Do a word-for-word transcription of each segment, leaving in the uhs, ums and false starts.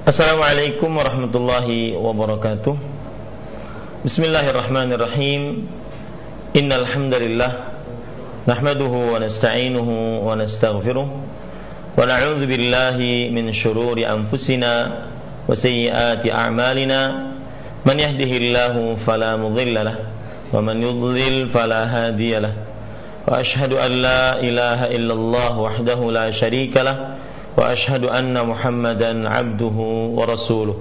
Assalamualaikum warahmatullahi wabarakatuh. Bismillahirrahmanirrahim. Innal hamdalillah nahmaduhu wa nasta'inuhu wa nastaghfiruh wa na'udzu billahi min shururi anfusina wa sayyiati a'malina. Man yahdihillahu fala mudilla lahu wa man yudlil fala hadiya lahu. Wa ashhadu an la ilaha illallah wahdahu la syarika lahu wa ashhadu anna Muhammadan abduhu wa rasuluh.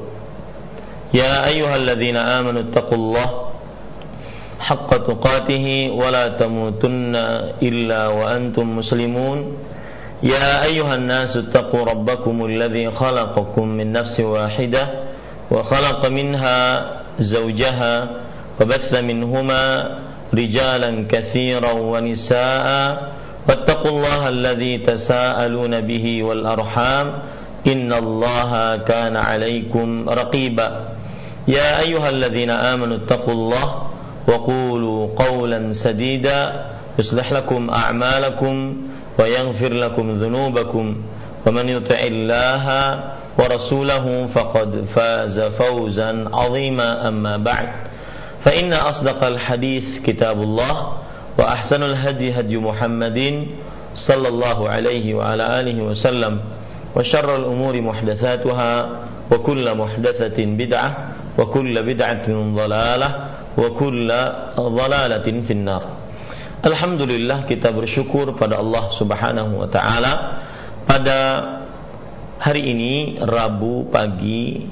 Ya ayyuhalladzina amanu taqullaha haqqa tuqatih wa la tamutunna illa wa antum muslimun. Ya ayyuhan nasu taqu rabbakumul ladzi khalaqakum min nafsin wahidah wa khalaqa minha zawjaha wa batha minhuma rijalan katsiran wa nisaa'a واتقوا الله الذي تساءلون به والأرحام إن الله كان عليكم رقيبا يا أيها الذين آمنوا اتقوا الله وقولوا قولا سديدا يصلح لكم أعمالكم ويغفر لكم ذنوبكم ومن يطع الله ورسوله فقد فاز فوزا عظيما أما بعد فإن أصدق الحديث كتاب الله wa ahsanul hadi hadi Muhammadin sallallahu alaihi wa ala alihi wasallam wa syarrul umuri muhdatsatuha wa kullu muhdatsatin bid'ah wa kullu bid'atin dhalalah wa kullu dhalalatin finnar. Alhamdulillah, kita bersyukur pada Allah Subhanahu wa taala pada hari ini Rabu pagi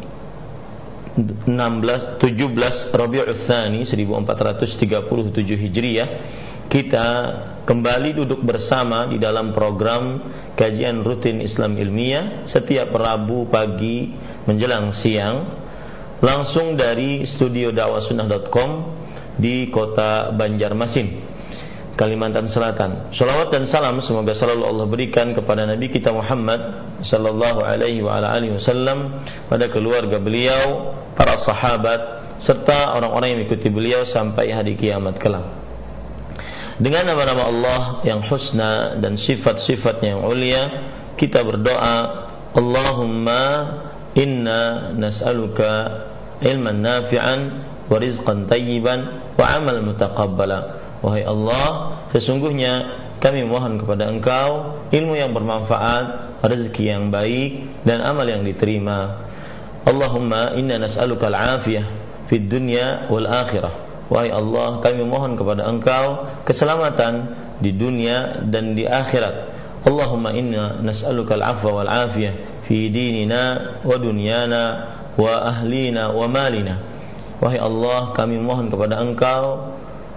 enam belas tujuh belas Rabiul Tsani seribu empat ratus tiga puluh tujuh Hijriah, kita kembali duduk bersama di dalam program kajian rutin Islam ilmiah setiap Rabu pagi menjelang siang, langsung dari studio dakwah sunnah dot com di kota Banjarmasin, Kalimantan Selatan. Shalawat dan salam semoga selalu Allah berikan kepada Nabi kita Muhammad sallallahu alaihi wa ala alihi wasallam, pada keluarga beliau, para sahabat, serta orang-orang yang mengikuti beliau sampai hari kiamat kelak. Dengan nama-nama Allah yang husna dan sifat-sifatnya yang ulia, kita berdoa, Allahumma inna nas'aluka ilman nafi'an wa rizqan tayyiban wa amal mutaqabbala. Wahai Allah, sesungguhnya kami mohon kepada Engkau ilmu yang bermanfaat, rezeki yang baik, dan amal yang diterima. Allahumma inna nas'aluka al-afiyah fid dunya wal akhirah. Wahai Allah, kami mohon kepada Engkau keselamatan di dunia dan di akhirat. Allahumma inna nas'aluka al-'afwa wal 'afiyah fi dinina wa dunyana wa ahlina wa malina. Wahai Allah, kami mohon kepada Engkau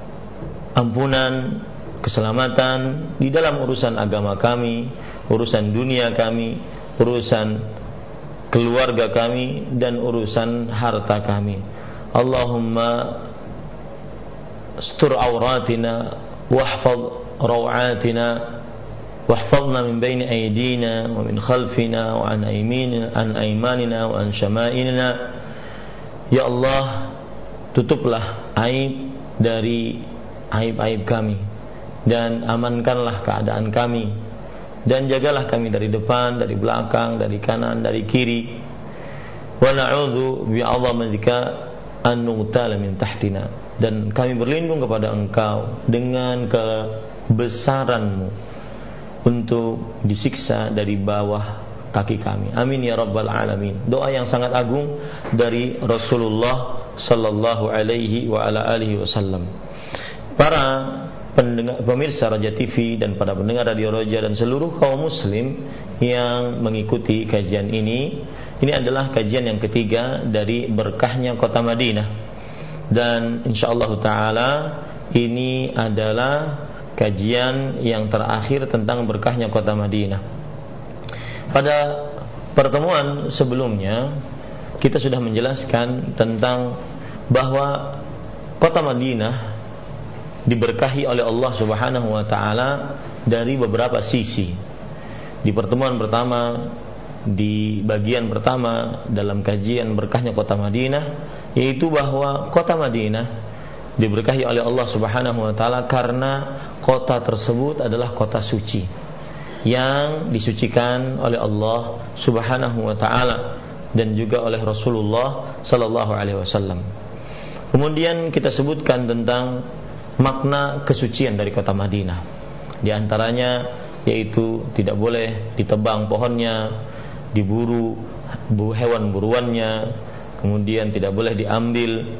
ampunan, keselamatan di dalam urusan agama kami, urusan dunia kami, urusan keluarga kami, dan urusan harta kami. Allahumma astur auratina wahfaz rawatina wahfazna min baini aydina wa min khalfina wa an ayminina an aymanina wa an syama'ilina. Ya Allah, tutuplah aib dari aib-aib kami dan amankanlah keadaan kami, dan jagalah kami dari depan, dari belakang, dari kanan, dari kiri. Wa na'udzu bi'azamatika an nughtala min tahtina, dan kami berlindung kepada Engkau dengan kebesaran-Mu untuk disiksa dari bawah kaki kami. Amin ya rabbal alamin. Doa yang sangat agung dari Rasulullah sallallahu alaihi wa ala alihi wasallam. Para pendengar, pemirsa Raja T V dan para pendengar Radio Raja dan seluruh kaum muslim yang mengikuti kajian ini, ini adalah kajian yang ketiga dari berkahnya kota Madinah, dan insyaallah taala ini adalah kajian yang terakhir tentang berkahnya kota Madinah. Pada pertemuan sebelumnya kita sudah menjelaskan tentang bahwa kota Madinah diberkahi oleh Allah Subhanahu wa taala dari beberapa sisi. Di pertemuan pertama, di bagian pertama dalam kajian berkahnya kota Madinah, yaitu bahwa kota Madinah diberkahi oleh Allah Subhanahu wa taala karena kota tersebut adalah kota suci yang disucikan oleh Allah Subhanahu wa taala. dan juga oleh Rasulullah sallallahu alaihi wasallam. Kemudian kita sebutkan tentang makna kesucian dari kota Madinah. Di antaranya yaitu tidak boleh ditebang pohonnya, diburu hewan buruannya, kemudian tidak boleh diambil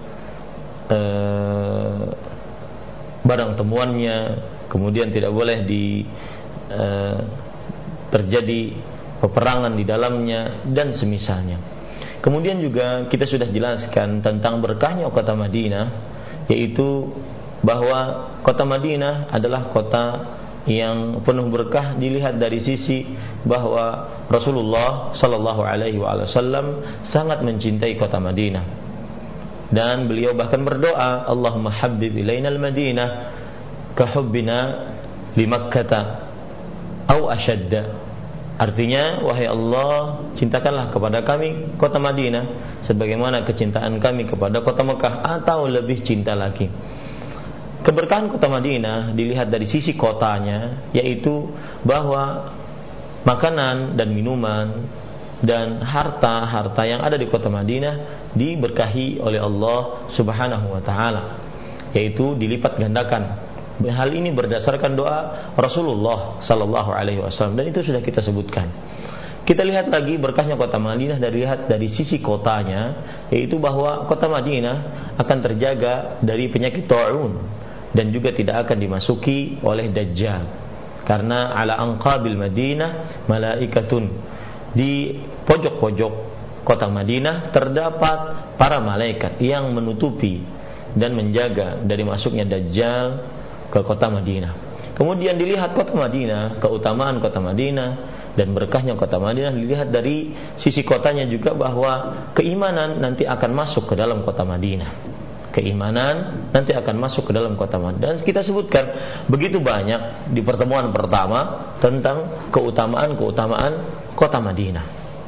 eh, barang temuannya, kemudian tidak boleh di eh, terjadi peperangan di dalamnya dan semisalnya. Kemudian juga kita sudah jelaskan tentang berkahnya kota Madinah, yaitu bahwa kota Madinah adalah kota yang penuh berkah dilihat dari sisi bahwa Rasulullah sallallahu alaihi wasallam sangat mencintai kota Madinah, dan beliau bahkan berdoa, Allahumma habbib ilainal Madinah ka hubbina li Makkah au ashadda. Artinya, wahai Allah, cintakanlah kepada kami kota Madinah sebagaimana kecintaan kami kepada kota Mekah, atau lebih cinta lagi. Keberkahan kota Madinah dilihat dari sisi kotanya, yaitu bahwa makanan dan minuman dan harta-harta yang ada di kota Madinah diberkahi oleh Allah Subhanahu wa taala, yaitu dilipat gandakan. Hal ini berdasarkan doa Rasulullah sallallahu alaihi wasallam, dan itu sudah kita sebutkan. Kita lihat lagi berkahnya kota Madinah dari lihat dari sisi kotanya, yaitu bahwa kota Madinah akan terjaga dari penyakit ta'un dan juga tidak akan dimasuki oleh Dajjal. Karena ala anqabil Madinah malaikatun, di pojok-pojok kota Madinah terdapat para malaikat yang menutupi dan menjaga dari masuknya Dajjal ke kota Madinah. Kemudian dilihat kota Madinah, keutamaan kota Madinah dan berkahnya kota Madinah dilihat dari sisi kotanya juga, bahwa keimanan nanti akan masuk ke dalam kota Madinah. Keimanan nanti akan masuk ke dalam kota Madinah. Dan kita sebutkan begitu banyak di pertemuan pertama tentang keutamaan-keutamaan kota Madinah.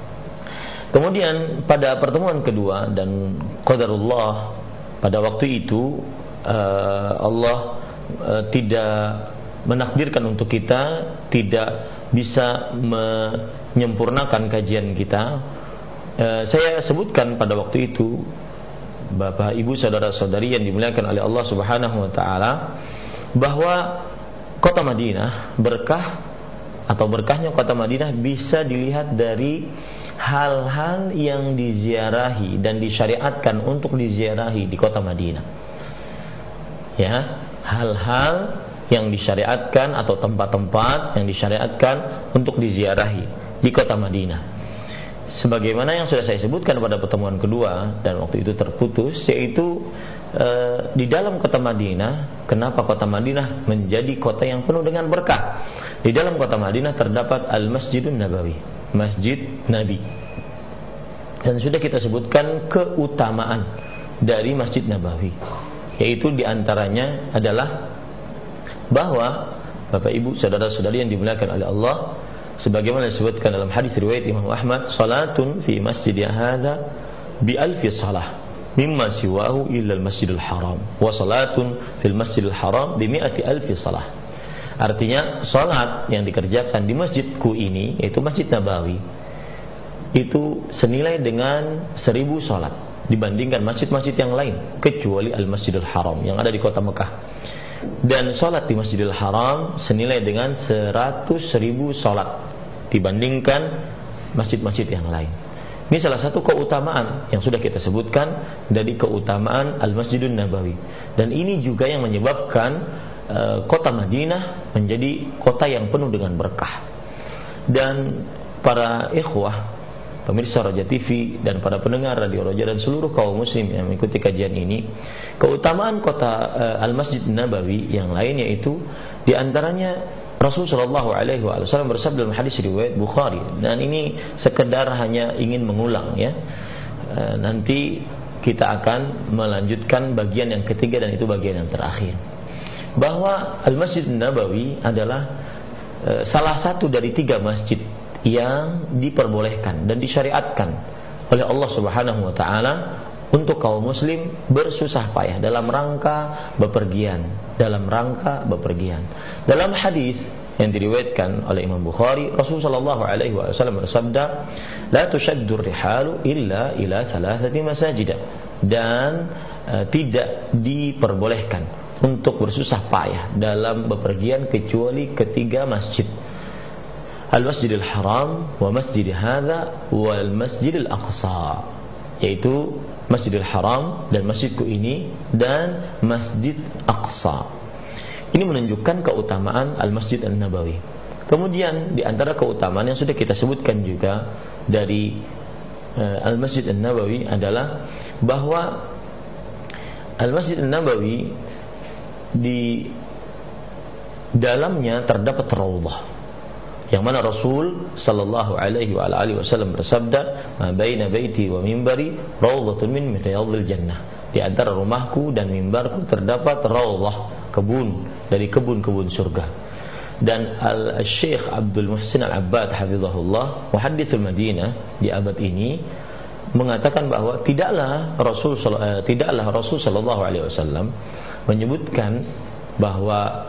Kemudian pada pertemuan kedua, dan qadarullah, pada waktu itu uh, Allah uh, tidak menakdirkan untuk kita tidak bisa menyempurnakan kajian kita. Uh, saya sebutkan pada waktu itu, Bapak, Ibu, saudara-saudari yang dimuliakan oleh Allah Subhanahu wa taala, bahwa kota Madinah berkah atau berkahnya kota Madinah bisa dilihat dari hal-hal yang diziarahi dan disyariatkan untuk diziarahi di kota Madinah. Ya, hal-hal yang disyariatkan atau tempat-tempat yang disyariatkan untuk diziarahi di kota Madinah. Sebagaimana yang sudah saya sebutkan pada pertemuan kedua dan waktu itu terputus, yaitu e, di dalam kota Madinah, kenapa kota Madinah menjadi kota yang penuh dengan berkah? Di dalam kota Madinah terdapat Al-Masjidun Nabawi, Masjid Nabi. Dan sudah kita sebutkan keutamaan dari Masjid Nabawi, yaitu diantaranya adalah bahwa Bapak, Ibu, saudara-saudari yang dimuliakan oleh Allah, sebagaimana disebutkan dalam hadis riwayat Imam Ahmad, salatun fi masjid hadza bi alfi salah mimma siwahu illa al-masjidil haram, wa salatun fil masjidil haram bi mi'ati alfi salah. Artinya, salat yang dikerjakan di masjidku ini, yaitu Masjid Nabawi, itu senilai dengan seribu salat dibandingkan masjid-masjid yang lain, kecuali al-Masjidil Haram yang ada di kota Mekah. Dan salat di Masjidil Haram senilai dengan seratus ribu salat dibandingkan masjid-masjid yang lain. Ini salah satu keutamaan yang sudah kita sebutkan dari keutamaan Al-Masjidun Nabawi. Dan ini juga yang menyebabkan uh, kota Madinah menjadi kota yang penuh dengan berkah. Dan para ikhwah pemirsa Roja T V dan para pendengar Radio Roja dan seluruh kaum muslim yang mengikuti kajian ini, keutamaan kota uh, Al-Masjid Nabawi yang lain, yaitu diantaranya Rasulullah shallallahu alaihi wasallam bersabda dalam hadis riwayat Bukhari, dan ini sekedar hanya ingin mengulang ya. Uh, nanti kita akan melanjutkan bagian yang ketiga dan itu bagian yang terakhir, bahwa Al-Masjid Nabawi adalah uh, salah satu dari tiga masjid yang diperbolehkan dan disyariatkan oleh Allah Subhanahu wa taala untuk kaum muslim bersusah payah dalam rangka bepergian, dalam rangka bepergian. Dalam hadis yang diriwayatkan oleh Imam Bukhari, Rasulullah sallallahu alaihi wasallam bersabda, "La tushaddu rihalu illa ila thalathati masajid." Dan uh, tidak diperbolehkan untuk bersusah payah dalam bepergian kecuali ketiga masjid. Al-Masjidil Haram wa Masjid hadza wal Masjidil Aqsa, yaitu Masjidil Haram dan masjidku ini dan Masjid Aqsa. Ini menunjukkan keutamaan Al-Masjid An-Nabawi. Kemudian di antara keutamaan yang sudah kita sebutkan juga dari uh, Al-Masjid An-Nabawi adalah bahwa Al-Masjid An-Nabawi di dalamnya terdapat raudhah, yang mana Rasul sallallahu alaihi wa alihi wasallam bersabda, "Ma baina baiti wa minbari raudhatun min riyadhil jannah." Di antara rumahku dan mimbarku terdapat raudhah, kebun dari kebun-kebun surga. Dan Al-Syekh Abdul Muhsin Al-Abbad hafizahullah, muhadditsul Madinah di abad ini, mengatakan bahwa tidaklah Rasul tidaklah Rasul sallallahu alaihi wasallam menyebutkan bahwa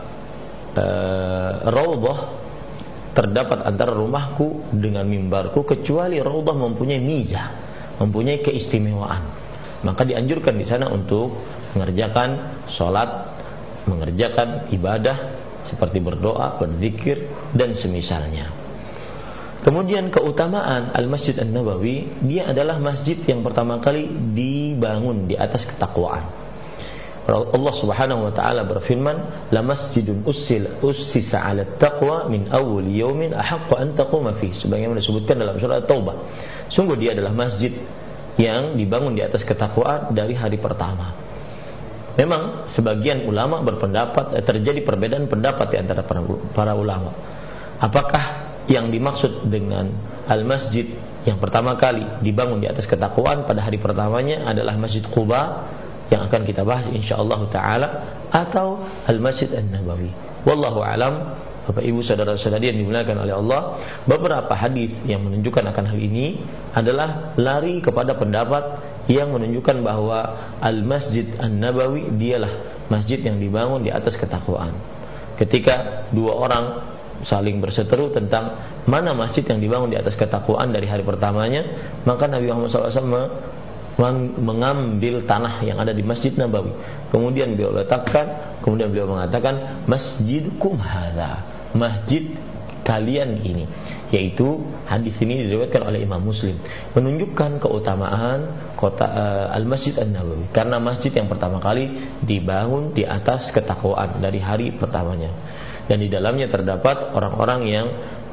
uh, raudhah terdapat antara rumahku dengan mimbarku kecuali raudhah mempunyai mizah, mempunyai keistimewaan. Maka dianjurkan di sana untuk mengerjakan salat, mengerjakan ibadah seperti berdoa, berzikir dan semisalnya. Kemudian keutamaan Al-Masjid An-Nabawi, dia adalah masjid yang pertama kali dibangun di atas ketakwaan. Allah Subhanahu wa taala berfirman, "La masjidun ussil ussisa 'ala taqwa min awwal yawmin ahaqqu an taquma fihi." Sebagaimana disebutkan dalam surah At-Taubah. Sungguh dia adalah masjid yang dibangun di atas ketakwaan dari hari pertama. Memang sebagian ulama berpendapat, terjadi perbedaan pendapat di antara para, para ulama. Apakah yang dimaksud dengan al-masjid yang pertama kali dibangun di atas ketakwaan pada hari pertamanya adalah Masjid Quba yang akan kita bahas insyaallah taala, atau Al-Masjid An-Nabawi? Wallahu alam. Bapak Ibu saudara-saudari yang dimuliakan oleh Allah, beberapa hadis yang menunjukkan akan hal ini adalah lari kepada pendapat yang menunjukkan bahwa Al-Masjid An-Nabawi dialah masjid yang dibangun di atas ketakwaan. Ketika dua orang saling berseteru tentang mana masjid yang dibangun di atas ketakwaan dari hari pertamanya, maka Nabi Muhammad shallallahu alaihi wasallam mengambil tanah yang ada di Masjid Nabawi, kemudian beliau letakkan, kemudian beliau mengatakan, "Masjidkum hadza," masjid kalian ini. Yaitu hadis ini diriwayatkan oleh Imam Muslim, menunjukkan keutamaan kota uh, Al-Masjid An-Nabawi karena masjid yang pertama kali dibangun di atas ketakwaan dari hari pertamanya, dan di dalamnya terdapat orang-orang yang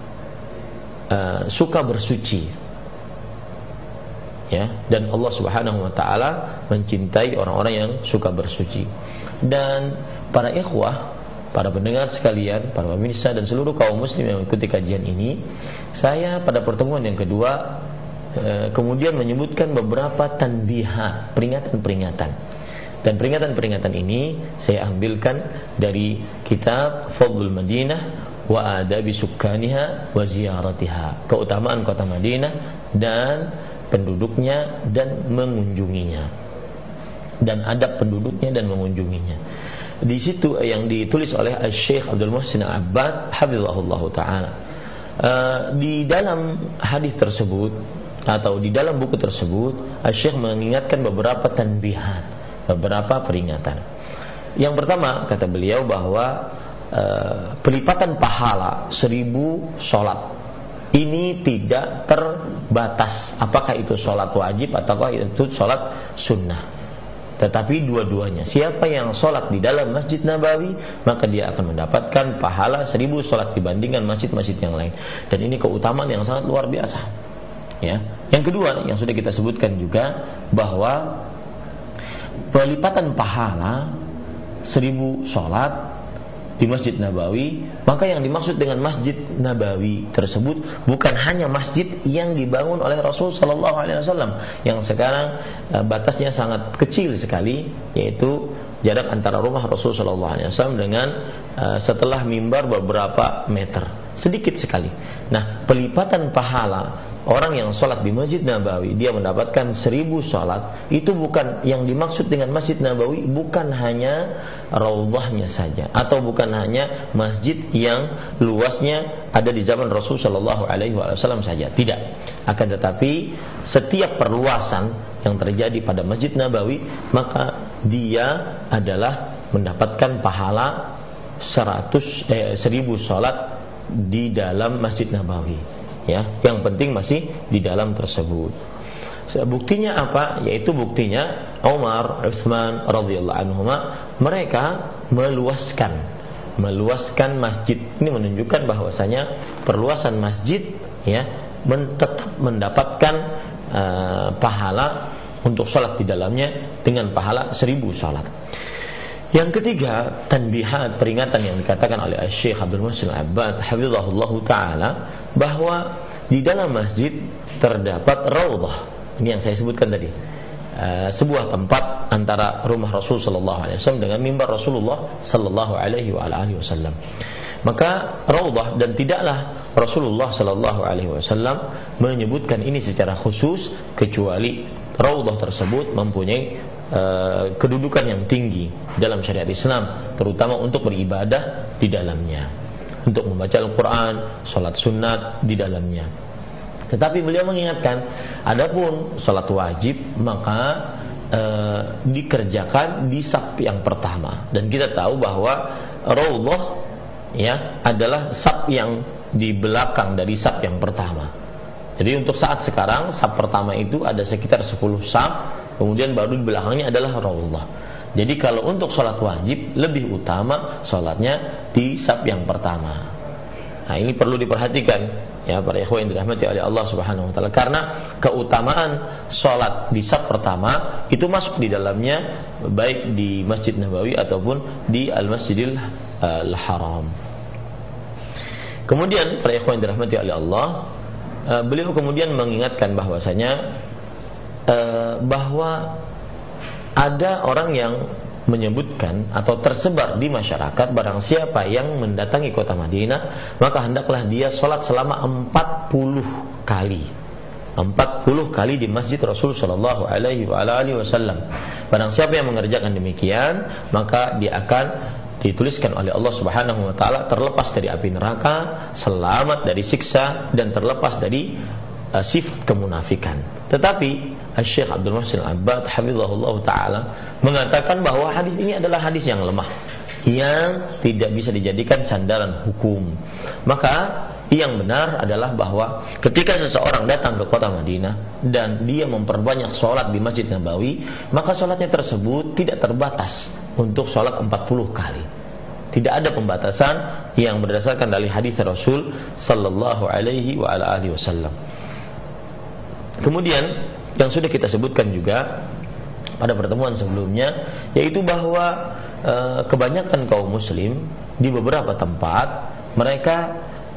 uh, suka bersuci, ya, dan Allah Subhanahu wa taala mencintai orang-orang yang suka bersuci. Dan para ikhwah, para pendengar sekalian, para pemirsa dan seluruh kaum muslim yang mengikuti kajian ini, saya pada pertemuan yang kedua eh, kemudian menyebutkan beberapa tanbihat, peringatan-peringatan. Dan peringatan-peringatan ini saya ambilkan dari kitab Fadlul Madinah wa Adabi Sukkaniha wa Ziyaratiha, keutamaan kota Madinah dan penduduknya dan mengunjunginya, dan adab penduduknya dan mengunjunginya. Di situ yang ditulis oleh Syekh Abdul Muhsin Al-Abbad hafizahullah taala. Uh, di dalam hadis tersebut atau di dalam buku tersebut, Syekh mengingatkan beberapa tanbihat, beberapa peringatan. Yang pertama, kata beliau bahwa uh, pelipatan pahala seribu sholat ini tidak terbatas apakah itu sholat wajib ataukah itu sholat sunnah, tetapi dua-duanya. Siapa yang sholat di dalam Masjid Nabawi, maka dia akan mendapatkan pahala seribu sholat dibandingkan masjid-masjid yang lain. Dan ini keutamaan yang sangat luar biasa, ya. Yang kedua yang sudah kita sebutkan juga, bahwa pelipatan pahala seribu sholat di Masjid Nabawi, maka yang dimaksud dengan Masjid Nabawi tersebut bukan hanya masjid yang dibangun oleh Rasul Sallallahu Alaihi Wasallam yang sekarang uh, batasnya sangat kecil sekali, yaitu jarak antara rumah Rasul Sallallahu Alaihi Wasallam dengan uh, setelah mimbar beberapa meter, sedikit sekali. Nah, pelipatan pahala orang yang sholat di Masjid Nabawi dia mendapatkan seribu sholat, itu bukan yang dimaksud dengan Masjid Nabawi, bukan hanya raudhahnya saja, atau bukan hanya masjid yang luasnya ada di zaman Rasul Shallallahu Alaihi Wasallam saja, tidak. Akan tetapi setiap perluasan yang terjadi pada Masjid Nabawi, maka dia adalah mendapatkan pahala seratus eh, seribu sholat di dalam Masjid Nabawi, ya. Yang penting masih di dalam tersebut. Buktinya apa? Yaitu buktinya Umar, Utsman radhiyallahu anhuma, mereka meluaskan meluaskan masjid. Ini menunjukkan bahwasanya perluasan masjid, ya, tetap mendapatkan uh, pahala untuk sholat di dalamnya dengan pahala seribu sholat. Yang ketiga, tanbihat, peringatan yang dikatakan oleh Syekh Abdul Muhsin Al-Abbad hafizahullahu taala, bahwa di dalam masjid terdapat raudhah. Ini yang saya sebutkan tadi, uh, sebuah tempat antara rumah Rasul sallallahu alaihi wasallam dengan mimbar Rasulullah sallallahu alaihi wasallam. Maka raudhah, dan tidaklah Rasulullah sallallahu alaihi wasallam menyebutkan ini secara khusus, kecuali raudhah tersebut mempunyai Uh, kedudukan yang tinggi dalam syariat Islam, terutama untuk beribadah di dalamnya, untuk membaca Al-Quran, sholat sunat di dalamnya. Tetapi beliau mengingatkan, adapun sholat wajib maka uh, dikerjakan di saf yang pertama, dan kita tahu bahwa raudhah, ya, adalah saf yang di belakang dari saf yang pertama. Jadi untuk saat sekarang saf pertama itu ada sekitar sepuluh saf, kemudian baru di belakangnya adalah raudhah. Jadi kalau untuk sholat wajib lebih utama sholatnya di saf yang pertama. Nah, ini perlu diperhatikan, ya, para ikhwan yang dirahmati oleh Allah Subhanahu wa taala, karena keutamaan sholat di saf pertama itu masuk di dalamnya baik di Masjid Nabawi ataupun di Al-Masjidil Al-Haram. Kemudian para ikhwan yang dirahmati oleh Allah, beliau kemudian mengingatkan bahwasanya Uh, bahwa ada orang yang menyebutkan atau tersebar di masyarakat, barang siapa yang mendatangi kota Madinah maka hendaklah dia sholat selama empat puluh kali empat puluh kali di Masjid Rasul Sallallahu Alaihi Wasallam. Barang siapa yang mengerjakan demikian, maka dia akan dituliskan oleh Allah Subhanahu Wa Taala terlepas dari api neraka, selamat dari siksa, dan terlepas dari uh, sifat kemunafikan. Tetapi Syekh Abdul Muhsin Al-Abbad hafizahullah ta'ala mengatakan bahwa hadis ini adalah hadis yang lemah, yang tidak bisa dijadikan sandaran hukum. Maka yang benar adalah bahwa ketika seseorang datang ke kota Madinah dan dia memperbanyak sholat di Masjid Nabawi, maka sholatnya tersebut tidak terbatas untuk sholat empat puluh kali. Tidak ada pembatasan yang berdasarkan dari hadis Rasul sallallahu alaihi wa ala alihi wasallam. Kemudian yang sudah kita sebutkan juga pada pertemuan sebelumnya, yaitu bahwa e, kebanyakan kaum muslim di beberapa tempat mereka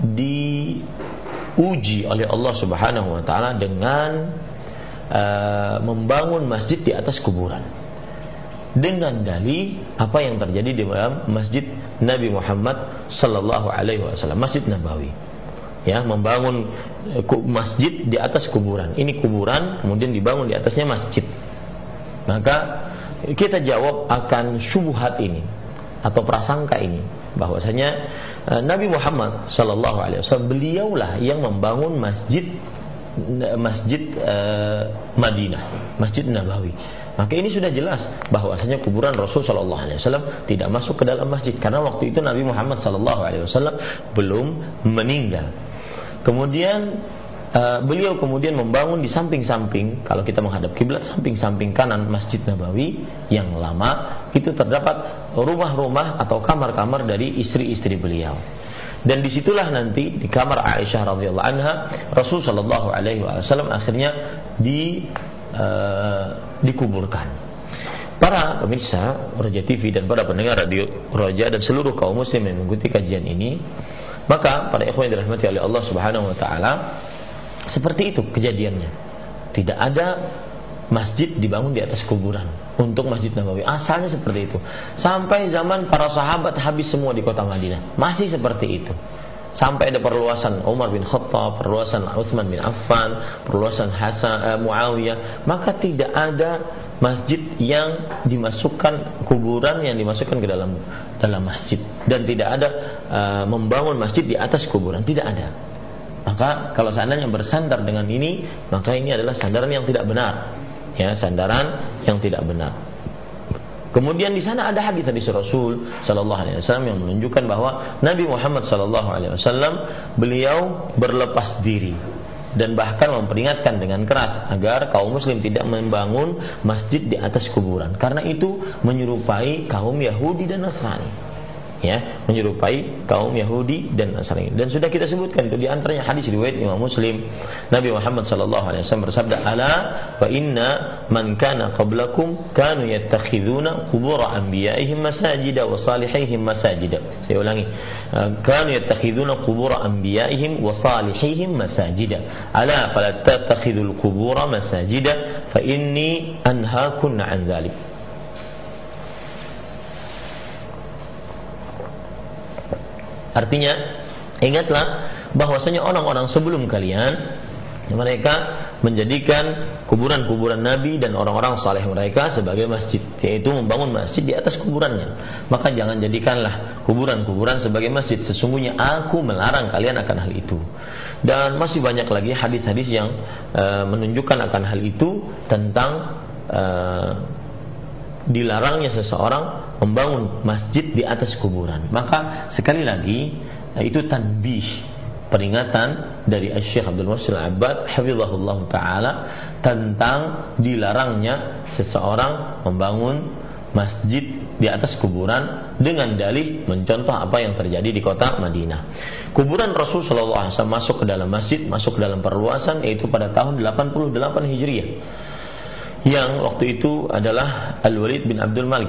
diuji oleh Allah Subhanahu wa taala dengan e, membangun masjid di atas kuburan, dengan dalih apa yang terjadi di dalam Masjid Nabi Muhammad sallallahu alaihi wasallam, Masjid Nabawi. Ya, membangun masjid di atas kuburan. Ini kuburan, kemudian dibangun di atasnya masjid. Maka kita jawab akan syubhat ini atau prasangka ini, bahwasanya Nabi Muhammad sallallahu alaihi wasallam beliaulah yang membangun masjid masjid uh, Madinah, Masjid Nabawi. Maka ini sudah jelas bahwasanya kuburan Rasul sallallahu alaihi wasallam tidak masuk ke dalam masjid, karena waktu itu Nabi Muhammad sallallahu alaihi wasallam belum meninggal. Kemudian uh, beliau kemudian membangun di samping-samping, kalau kita menghadap kiblat, samping-samping kanan Masjid Nabawi yang lama itu terdapat rumah-rumah atau kamar-kamar dari istri-istri beliau. Dan disitulah nanti di kamar Aisyah radhiyallahu anha Rasul sallallahu alaihi wasallam akhirnya di uh, dikuburkan. Para pemirsa Roja T V dan para pendengar radio Roja dan seluruh kaum muslim yang mengikuti kajian ini, maka para ikhwan yang dirahmati oleh Allah Subhanahu wa taala, seperti itu kejadiannya. Tidak ada masjid dibangun di atas kuburan untuk Masjid Nabawi. Asalnya seperti itu. Sampai zaman para sahabat habis semua di kota Madinah, masih seperti itu. sampai ada perluasan Umar bin Khattab, perluasan Utsman bin Affan, perluasan Hasan uh, Muawiyah, maka tidak ada masjid yang dimasukkan kuburan yang dimasukkan ke dalam dalam masjid, dan tidak ada uh, membangun masjid di atas kuburan, tidak ada. Maka kalau seandainya bersandar dengan ini, maka ini adalah sandaran yang tidak benar, ya, sandaran yang tidak benar. Kemudian di sana ada hadis-hadis Rasul sallallahu alaihi wasallam yang menunjukkan bahwa Nabi Muhammad sallallahu alaihi wasallam beliau berlepas diri dan bahkan memperingatkan dengan keras agar kaum muslim tidak membangun masjid di atas kuburan, karena itu menyerupai kaum Yahudi dan Nasrani. Ya, menyerupai kaum Yahudi dan Nasrani. Dan sudah kita sebutkan itu di antaranya hadis riwayat Imam Muslim, Nabi Muhammad sallallahu alaihi wasallam bersabda, "Ala wa inna man kana qablakum kanu yattakhiduna qubur anbiya'ihim masajida wa salihihim masajida." Saya ulangi. Kanu yattakhiduna qubur anbiya'ihim wa salihihim masajida. Ala fala tattakhidul qubura masajida fa inni anhaakum 'an dzalik. Artinya, ingatlah bahwasanya orang-orang sebelum kalian, mereka menjadikan kuburan-kuburan Nabi dan orang-orang saleh mereka sebagai masjid, yaitu membangun masjid di atas kuburannya. Maka jangan jadikanlah kuburan-kuburan sebagai masjid. Sesungguhnya aku melarang kalian akan hal itu. Dan masih banyak lagi hadis-hadis yang uh, menunjukkan akan hal itu, tentang uh, dilarangnya seseorang membangun masjid di atas kuburan. Maka sekali lagi itu tanbih, peringatan dari Syekh Abdul Muhsin Al-Abbad hafizahullah taala tentang dilarangnya seseorang membangun masjid di atas kuburan dengan dalih mencontoh apa yang terjadi di kota Madinah. Kuburan Rasul sallallahu alaihi wasallam masuk ke dalam masjid, masuk ke dalam perluasan, yaitu pada tahun delapan puluh delapan Hijriah, yang waktu itu adalah Al-Walid bin Abdul Malik,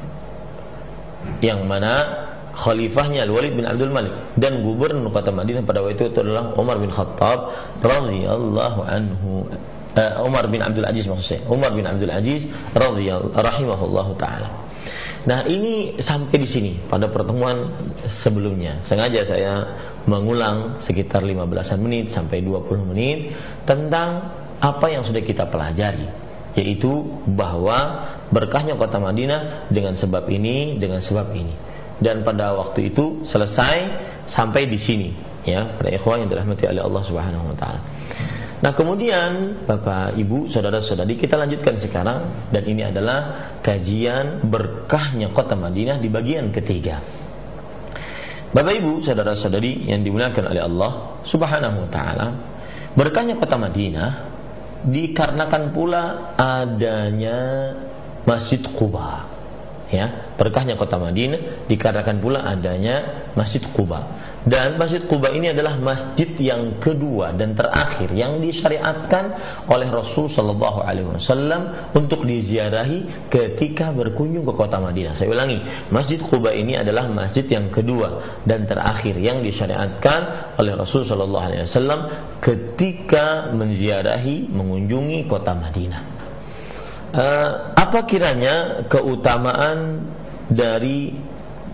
yang mana khalifahnya Al-Walid bin Abdul Malik, dan gubernur kota Madinah pada waktu itu adalah Umar bin Khattab radhiyallahu anhu, uh, Umar bin Abdul Aziz maksudnya Umar bin Abdul Aziz radhiyallahu rahimahullahu taala. Nah, ini sampai di sini pada pertemuan sebelumnya. Sengaja saya mengulang sekitar lima belas menit sampai dua puluh menit tentang apa yang sudah kita pelajari, yaitu bahwa berkahnya kota Madinah dengan sebab ini, dengan sebab ini. Dan pada waktu itu selesai sampai di sini, ya, para ikhwan yang dirahmati oleh Allah Subhanahu wa taala. Nah, kemudian Bapak, Ibu, saudara-saudari, kita lanjutkan sekarang, dan ini adalah kajian berkahnya kota Madinah di bagian ketiga. Bapak, Ibu, saudara-saudari yang dimuliakan oleh Allah Subhanahu wa taala, berkahnya kota Madinah dikarenakan pula adanya Masjid Quba. Ya, berkahnya kota Madinah dikarenakan pula adanya Masjid Quba. Dan Masjid Quba ini adalah masjid yang kedua dan terakhir yang disyariatkan oleh Rasul sallallahu alaihi wasallam untuk diziarahi ketika berkunjung ke kota Madinah. Saya ulangi, Masjid Quba ini adalah masjid yang kedua dan terakhir yang disyariatkan oleh Rasul sallallahu alaihi wasallam ketika menziarahi, mengunjungi kota Madinah. Uh, apa kiranya keutamaan dari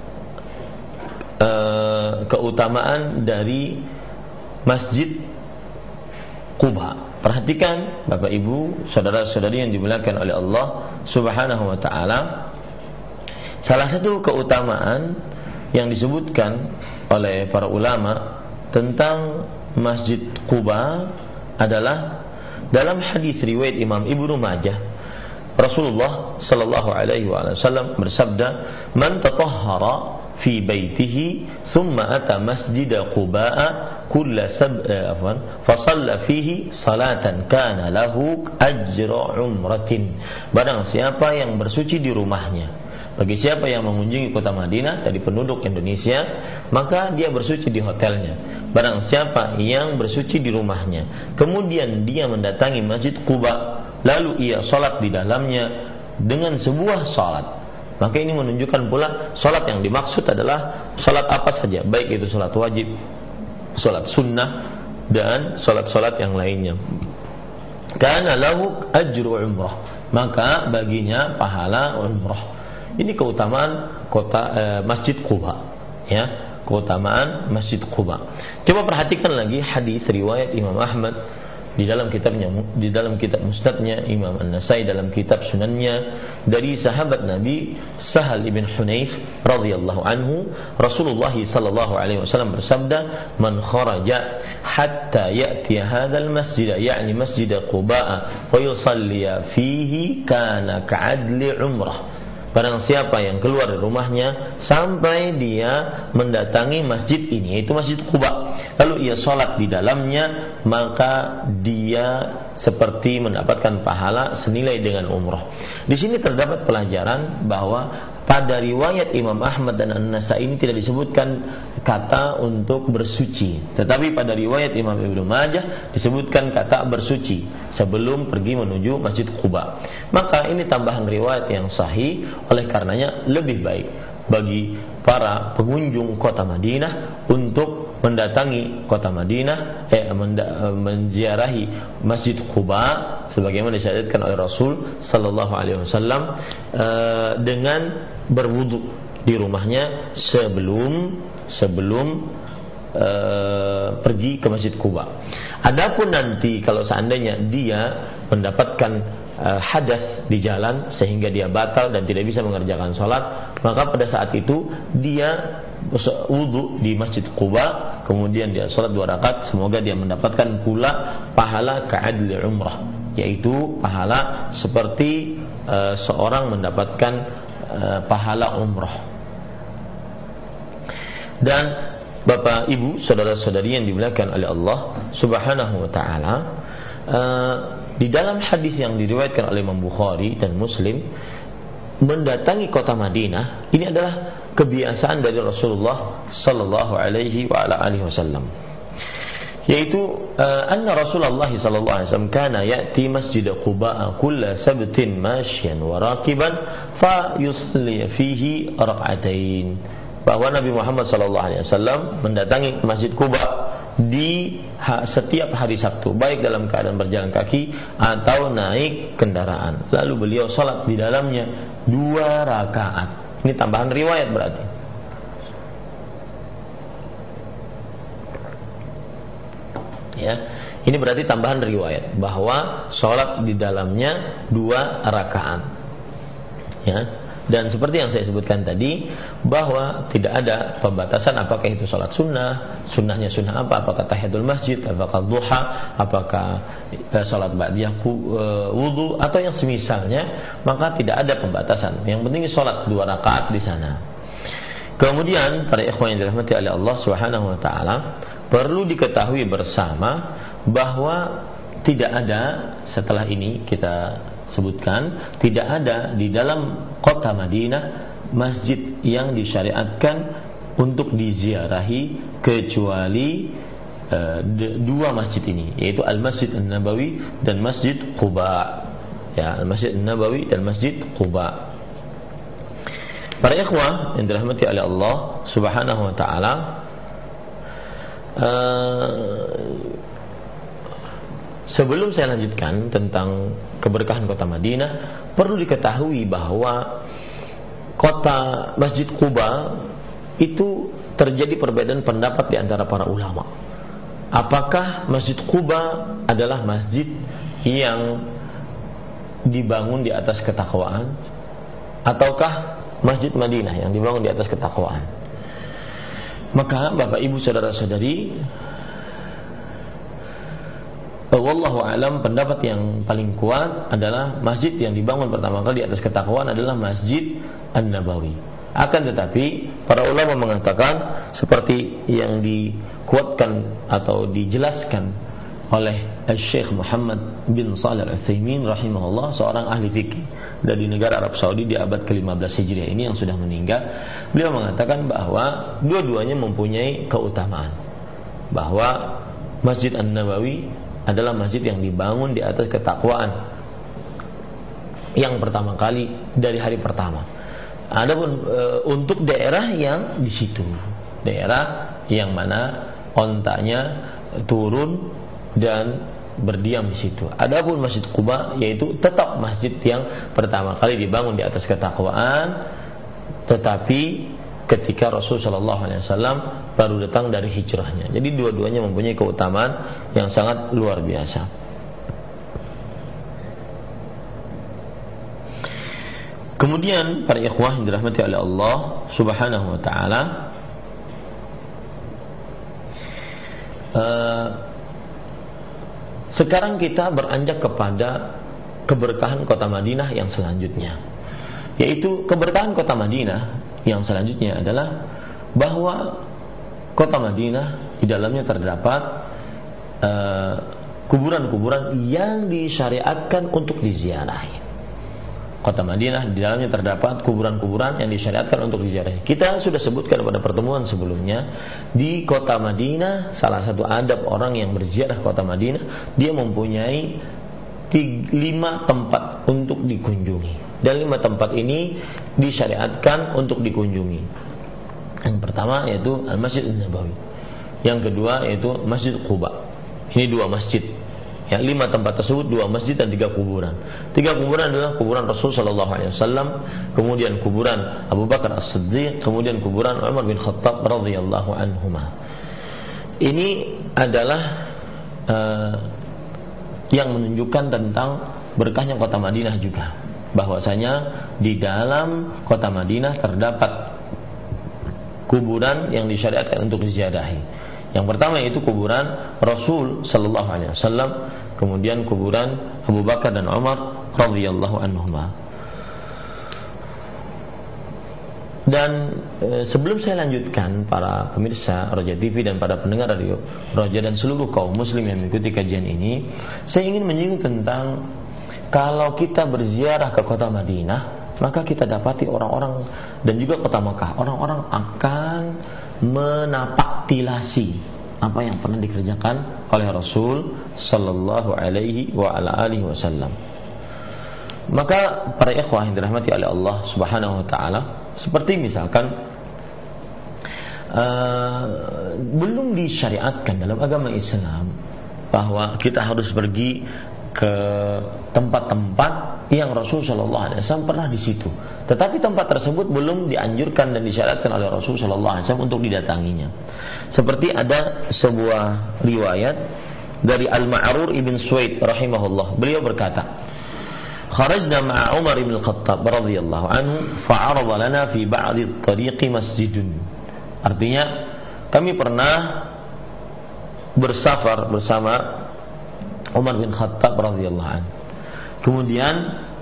Uh, keutamaan dari Masjid Quba? Perhatikan Bapak, Ibu, saudara-saudari yang dimuliakan oleh Allah Subhanahu wa taala. Salah satu keutamaan yang disebutkan oleh para ulama tentang Masjid Quba adalah dalam hadis riwayat Imam Ibnu Majah, Rasulullah sallallahu alaihi wasallam bersabda, "Man tatahhara fi baitihi thumma ata masjid Quba kulla sab'a afwan fa shalla fihi salatan kana lahu ajra umratin." Barang siapa yang bersuci di rumahnya, bagi siapa yang mengunjungi kota Madinah dari penduduk Indonesia, maka dia bersuci di hotelnya. Barang siapa yang bersuci di rumahnya, kemudian dia mendatangi Masjid Quba, lalu ia salat di dalamnya dengan sebuah salat, maka ini menunjukkan pula salat yang dimaksud adalah salat apa saja, baik itu salat wajib, salat sunnah, dan salat-salat yang lainnya. Kana lahu ajru umrah, maka baginya pahala umrah. Ini keutamaan kota eh, Masjid Quba, ya, keutamaan Masjid Quba. Coba perhatikan lagi hadis riwayat Imam Ahmad di dalam kitabnya, di dalam kitab Musnadnya, Imam An-Nasai dalam kitab Sunannya, dari sahabat Nabi Sahal ibn Hunayf radhiyallahu anhu, Rasulullah sallallahu alaihi wasallam bersabda, "Man kharaja hatta ya'ti hadzal masjid, yakni Masjid Quba, wa yusalli fihi kana ka'adli umrah." Barang siapa yang keluar dari rumahnya sampai dia mendatangi masjid ini, yaitu Masjid Quba, lalu ia sholat di dalamnya, maka dia seperti mendapatkan pahala senilai dengan umrah. Di sini terdapat pelajaran bahwa pada riwayat Imam Ahmad dan An-Nasai ini tidak disebutkan kata untuk bersuci, tetapi pada riwayat Imam Ibnu Majah disebutkan kata bersuci sebelum pergi menuju Masjid Quba. Maka ini tambahan riwayat yang sahih, oleh karenanya lebih baik bagi para pengunjung kota Madinah untuk mendatangi kota Madinah, eh, menda- menziarahi Masjid Quba sebagaimana disyariatkan oleh Rasul sallallahu alaihi wasallam, eh, dengan berwudu di rumahnya sebelum sebelum eh, pergi ke Masjid Quba. Adapun nanti kalau seandainya dia mendapatkan eh, hadas di jalan sehingga dia batal dan tidak bisa mengerjakan sholat, maka pada saat itu dia wudu di Masjid Quba, kemudian dia sholat dua rakaat, semoga dia mendapatkan pula pahala ka'adli umrah, yaitu pahala seperti uh, seorang mendapatkan uh, pahala umrah. Dan Bapak Ibu, saudara-saudari yang dimuliakan oleh Allah Subhanahu wa taala, uh, di dalam hadis yang diriwayatkan oleh Imam Bukhari dan Muslim, mendatangi kota Madinah ini adalah kebiasaan dari Rasulullah sallallahu alaihi wa ala alihi wasallam, yaitu uh, anna Rasulullah sallallahu alaihi wasallam kana ya'ti Masjid Quba kulla sabtin mashyan wa rakiban fa yusalli fihi rak'atain, bahwa Nabi Muhammad sallallahu alaihi wasallam mendatangi Masjid Quba di ha, setiap hari Sabtu, baik dalam keadaan berjalan kaki atau naik kendaraan, lalu beliau salat di dalamnya dua rakaat. Ini tambahan riwayat berarti. Ya, ini berarti tambahan riwayat bahwa sholat di dalamnya dua rakaat. Ya, dan seperti yang saya sebutkan tadi, bahwa tidak ada pembatasan apakah itu sholat sunnah, sunnahnya sunnah apa, apakah tahiyatul masjid, apakah duha, apakah sholat ba'diyah wudu atau yang semisalnya, maka tidak ada pembatasan. Yang penting sholat dua rakaat di sana. Kemudian para ikhwan yang dirahmati oleh Allah Subhanahu wa taala, perlu diketahui bersama bahwa tidak ada, setelah ini kita sebutkan, tidak ada di dalam kota Madinah masjid yang disyariatkan untuk diziarahi kecuali uh, dua masjid ini, yaitu Al-Masjid An-Nabawi dan Masjid Quba. Ya, Al-Masjid An-Nabawi dan Masjid Quba. Para ikhwah yang dirahmati oleh Allah Subhanahu wa taala, uh, sebelum saya lanjutkan tentang keberkahan kota Madinah, perlu diketahui bahwa kota Masjid Quba itu terjadi perbedaan pendapat di antara para ulama. Apakah Masjid Quba adalah masjid yang dibangun di atas ketakwaan, ataukah Masjid Madinah yang dibangun di atas ketakwaan? Maka Bapak Ibu saudara-saudari, wallahu alam, pendapat yang paling kuat adalah masjid yang dibangun pertama kali di atas ketakwaan adalah Masjid An-Nabawi. Akan tetapi para ulama mengatakan seperti yang dikuatkan atau dijelaskan oleh Syekh Muhammad bin Shalih Al-Utsaimin rahimahullah, seorang ahli fikih dari negara Arab Saudi di abad ke lima belas Hijriah ini yang sudah meninggal. Beliau mengatakan bahwa dua-duanya mempunyai keutamaan, bahwa Masjid An-Nabawi adalah masjid yang dibangun di atas ketakwaan yang pertama kali dari hari pertama. Adapun e, untuk daerah yang di situ, daerah yang mana ontanya turun dan berdiam di situ. Adapun Masjid Quba yaitu tetap masjid yang pertama kali dibangun di atas ketakwaan, tetapi ketika Rasul Shallallahu Alaihi Wasallam baru datang dari hijrahnya. Jadi dua-duanya mempunyai keutamaan yang sangat luar biasa. Kemudian para ikhwah yang dirahmati oleh Allah Subhanahu wa taala, uh, sekarang kita beranjak kepada keberkahan kota Madinah yang selanjutnya. Yaitu keberkahan kota Madinah yang selanjutnya adalah bahwa kota Madinah di dalamnya terdapat uh, kuburan-kuburan yang disyariatkan untuk diziarahi. Kota Madinah di dalamnya terdapat kuburan-kuburan yang disyariatkan untuk diziarahi. Kita sudah sebutkan pada pertemuan sebelumnya, di kota Madinah salah satu adab orang yang berziarah kota Madinah, dia mempunyai tiga, lima tempat untuk dikunjungi. Dan lima tempat ini disyariatkan untuk dikunjungi. Yang pertama yaitu Al-Masjid An-Nabawi. Yang kedua yaitu Masjid Quba. Ini dua masjid. Ya, lima tempat tersebut, dua masjid dan tiga kuburan. Tiga kuburan adalah kuburan Rasul Sallallahu Alaihi Wasallam, kemudian kuburan Abu Bakar As-Siddiq, kemudian kuburan Umar bin Khattab radhiyallahu anhuma. Ini adalah uh, yang menunjukkan tentang berkahnya kota Madinah juga. Bahwasanya di dalam kota Madinah terdapat kuburan yang disyariatkan untuk diziarahi. Yang pertama yaitu kuburan Rasul Sallallahu Alaihi Wasallam, kemudian kuburan Abu Bakar dan Umar radhiyallahu anhuma. Dan e, sebelum saya lanjutkan, para pemirsa Roja T V dan para pendengar radio Roja dan seluruh kaum muslim yang mengikuti kajian ini, saya ingin menyinggung tentang kalau kita berziarah ke kota Madinah, maka kita dapati orang-orang dan juga kota Mekah, orang-orang akan menapaktilasi apa yang pernah dikerjakan oleh Rasul Sallallahu Alaihi wa ala alihi Wasallam. Maka para ikhwah yang dirahmati oleh Allah Subhanahu Wa Taala, seperti misalkan uh, belum disyariatkan dalam agama Islam bahwa kita harus pergi ke tempat-tempat yang Rasul Shallallahu Alaihi Wasallam pernah di situ. Tetapi tempat tersebut belum dianjurkan dan disyariatkan oleh Rasul Shallallahu Alaihi Wasallam untuk didatanginya. Seperti ada sebuah riwayat dari Al-Ma'rur ibn Suwaid rahimahullah. Beliau berkata, "Kharajna ma'a Umar ibn Khattab radhiyallahu anhu, fa'arada lana fi ba'di at-tariqi masjidun." Artinya, kami pernah bersafar bersama Umar bin Khattab radhiyallahu anhu. Kemudian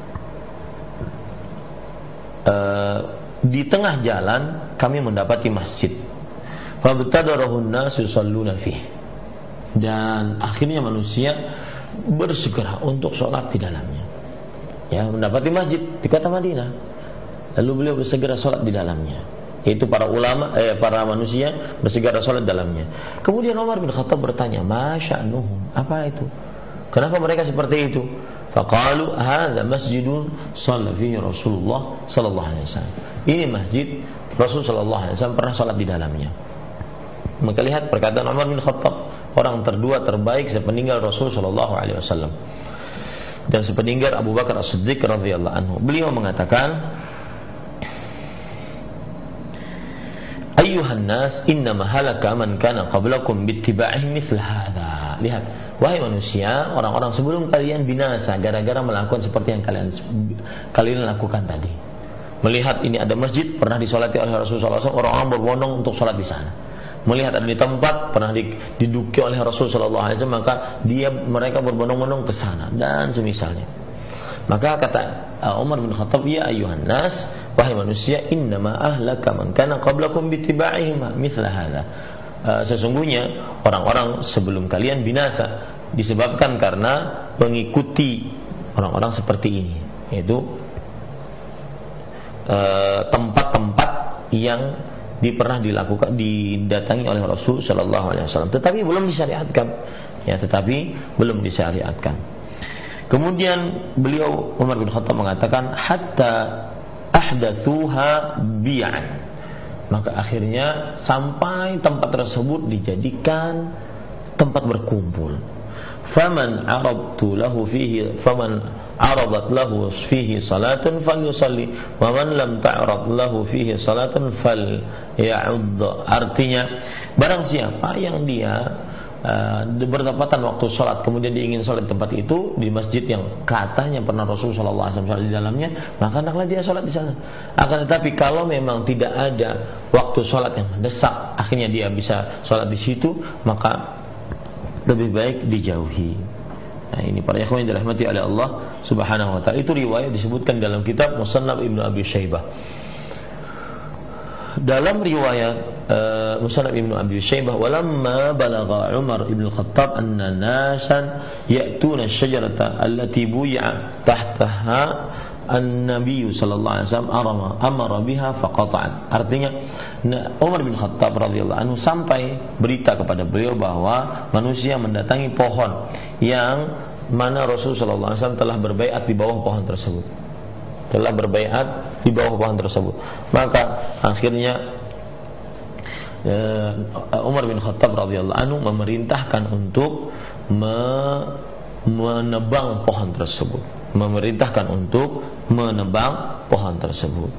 uh, di tengah jalan kami mendapati masjid. Fabtadarahun nas yusalluna fihi. Dan akhirnya manusia bersegera untuk sholat di dalamnya. Ya, mendapati masjid di kota Madinah. Lalu beliau bersegera sholat di dalamnya. Yaitu para ulama, eh, para manusia bersegera sholat dalamnya. Kemudian Umar bin Khattab bertanya, "Ma sya'nuhum?" Apa itu? Kenapa mereka seperti itu? Faqalu hadza masjidun shalla fihi Rasulullah sallallahu alaihi wasallam. Ini masjid Rasul sallallahu alaihi wasallam pernah salat di dalamnya. Maka lihat perkataan Umar bin Khattab, orang terdua terbaik sepeninggal Rasul sallallahu alaihi wasallam dan sepeninggal Abu Bakar As-Siddiq radhiyallahu anhu. Beliau mengatakan, "Ayyuhan nas, innama halaka man kana qablakum bittiba'ihim mithla hadza." Lihat, wahai manusia, orang-orang sebelum kalian binasa gara-gara melakukan seperti yang kalian kalian lakukan tadi. Melihat ini ada masjid pernah disolati oleh Rasulullah sallallahu alaihi wasallam, orang-orang berbondong untuk sholat di sana. Melihat ada di tempat pernah diduduki oleh Rasulullah sallallahu alaihi wasallam, maka dia mereka berbondong-bondong ke sana dan semisalnya. Maka kata uh, Umar bin Khattab, "Ya ayuhan nas, wahai manusia, innama ahlaka man kana qablakum bittiba'ihim mithla hadza." Uh, sesungguhnya orang-orang sebelum kalian binasa disebabkan karena mengikuti orang-orang seperti ini, yaitu uh, tempat-tempat yang di, pernah dilakukan didatangi oleh Rasul sallallahu alaihi wasallam, tetapi belum disyariatkan. Ya, tetapi belum disyariatkan. Kemudian beliau Umar bin Khattab mengatakan, "Hatta ahdatsuha bi'an." Maka akhirnya sampai tempat tersebut dijadikan tempat berkumpul. faman aradtu lahu fihi faman aradat lahu fihi salatun falyusalli wa man lam ta'rad lahu fihi salatun falya'ud. Artinya, barang siapa yang dia Uh, bertepatan waktu sholat kemudian dia ingin sholat di tempat itu, di masjid yang katanya pernah Rasulullah shallallahu alaihi wasallam sholat di dalamnya, maka hendaklah dia sholat di sana. Akan tetapi kalau memang tidak ada waktu sholat yang mendesak, akhirnya dia bisa sholat di situ, maka lebih baik dijauhi. Nah, ini para ikhwan yang dirahmati oleh Allah Subhanahu wa taala. Itu riwayat disebutkan dalam kitab Musannaf Ibnu Abi Syaibah. Dalam riwayat uh, Musannaf Ibnu Abi Syaibah, walamma balagha Umar ibn Khattab anna nasan ya'tuna asy-syajarata allati buyi'a tahtaha an-nabiy sallallahu alaihi wasallam arama amara biha faqata'at. Artinya, Umar bin Khattab radhiyallahu anhu sampai berita kepada beliau bahwa manusia mendatangi pohon yang mana Rasul sallallahu alaihi wasallam telah berbaiat di bawah pohon tersebut. Telah berbaiat di bawah pohon tersebut. Maka akhirnya uh, Umar bin Khattab radhiyallahu anhu memerintahkan untuk me- menebang pohon tersebut. Memerintahkan untuk menebang pohon tersebut.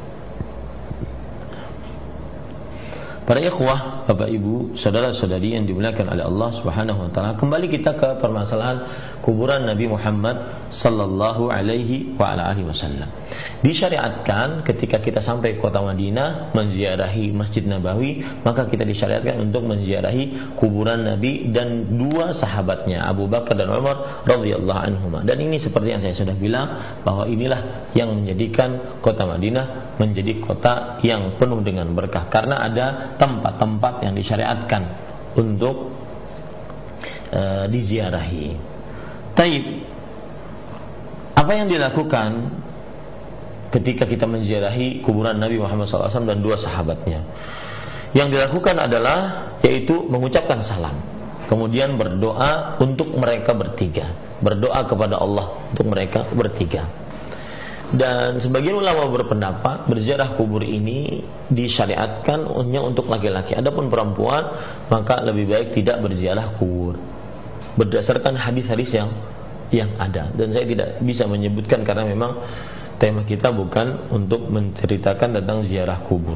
Para ikhwah, Bapak Ibu, saudara-saudari yang dimuliakan oleh Allah Subhanahu wa taala, kembali kita ke permasalahan kuburan Nabi Muhammad sallallahu alaihi wa ala alihi wasallam. Disyariatkan ketika kita sampai kota Madinah menziarahi Masjid Nabawi, maka kita disyariatkan untuk menziarahi kuburan Nabi dan dua sahabatnya, Abu Bakar dan Umar radhiyallahu anhuma. Dan ini seperti yang saya sudah bilang, bahwa inilah yang menjadikan kota Madinah menjadi kota yang penuh dengan berkah, karena ada tempat-tempat yang disyariatkan untuk uh, diziarahi. Taib, apa yang dilakukan ketika kita menziarahi kuburan Nabi Muhammad shallallahu alaihi wasallam dan dua sahabatnya? Yang dilakukan adalah yaitu mengucapkan salam, kemudian berdoa untuk mereka bertiga, berdoa kepada Allah untuk mereka bertiga. Dan sebagian ulama berpendapat berziarah kubur ini disyariatkan hanya untuk laki-laki. Adapun perempuan maka lebih baik tidak berziarah kubur, berdasarkan hadis-hadis yang yang ada. Dan saya tidak bisa menyebutkan karena memang tema kita bukan untuk menceritakan tentang ziarah kubur.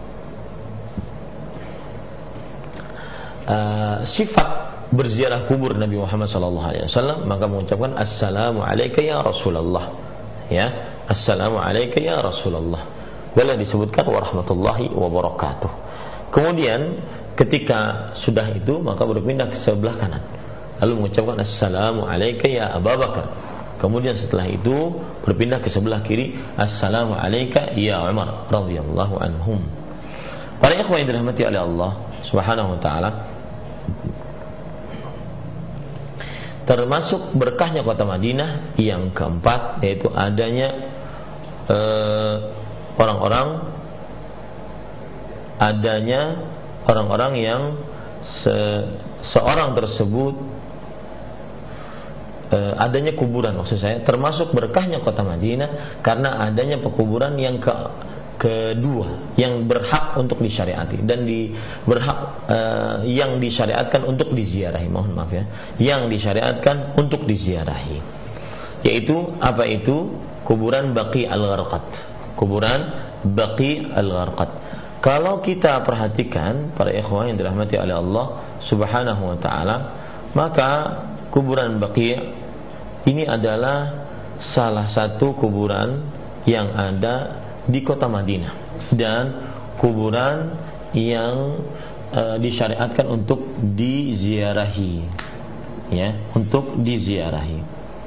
Uh, sifat berziarah kubur Nabi Muhammad sallallahu alaihi wasallam, maka mengucapkan assalamu alayka ya Rasulullah, ya, assalamu alayka ya Rasulullah, wala disebutkan warahmatullahi wabarakatuh. Kemudian ketika sudah itu maka berpindah ke sebelah kanan, lalu mengucapkan assalamu alayka ya Abu Bakar. Kemudian setelah itu berpindah ke sebelah kiri, assalamu alayka ya Umar radhiyallahu anhum. Para ikhwan yang dirahmati oleh Allah Subhanahu wa taala, termasuk berkahnya kota Madinah yang keempat yaitu adanya eh, orang-orang adanya orang-orang yang se- seorang tersebut eh, adanya kuburan, maksud saya termasuk berkahnya kota Madinah karena adanya pekuburan yang ke kedua yang berhak untuk disyariati dan di berhak uh, yang disyariatkan untuk diziarahi, mohon maaf ya, yang disyariatkan untuk diziarahi, yaitu apa itu? Kuburan Baqi al-Gharqad. Kuburan Baqi al-Gharqad. Kalau kita perhatikan para ikhwan yang dirahmati oleh Allah Subhanahu wa taala, maka kuburan Baqi ini adalah salah satu kuburan yang ada di kota Madinah dan kuburan yang uh, disyariatkan untuk diziarahi, ya, untuk diziarahi.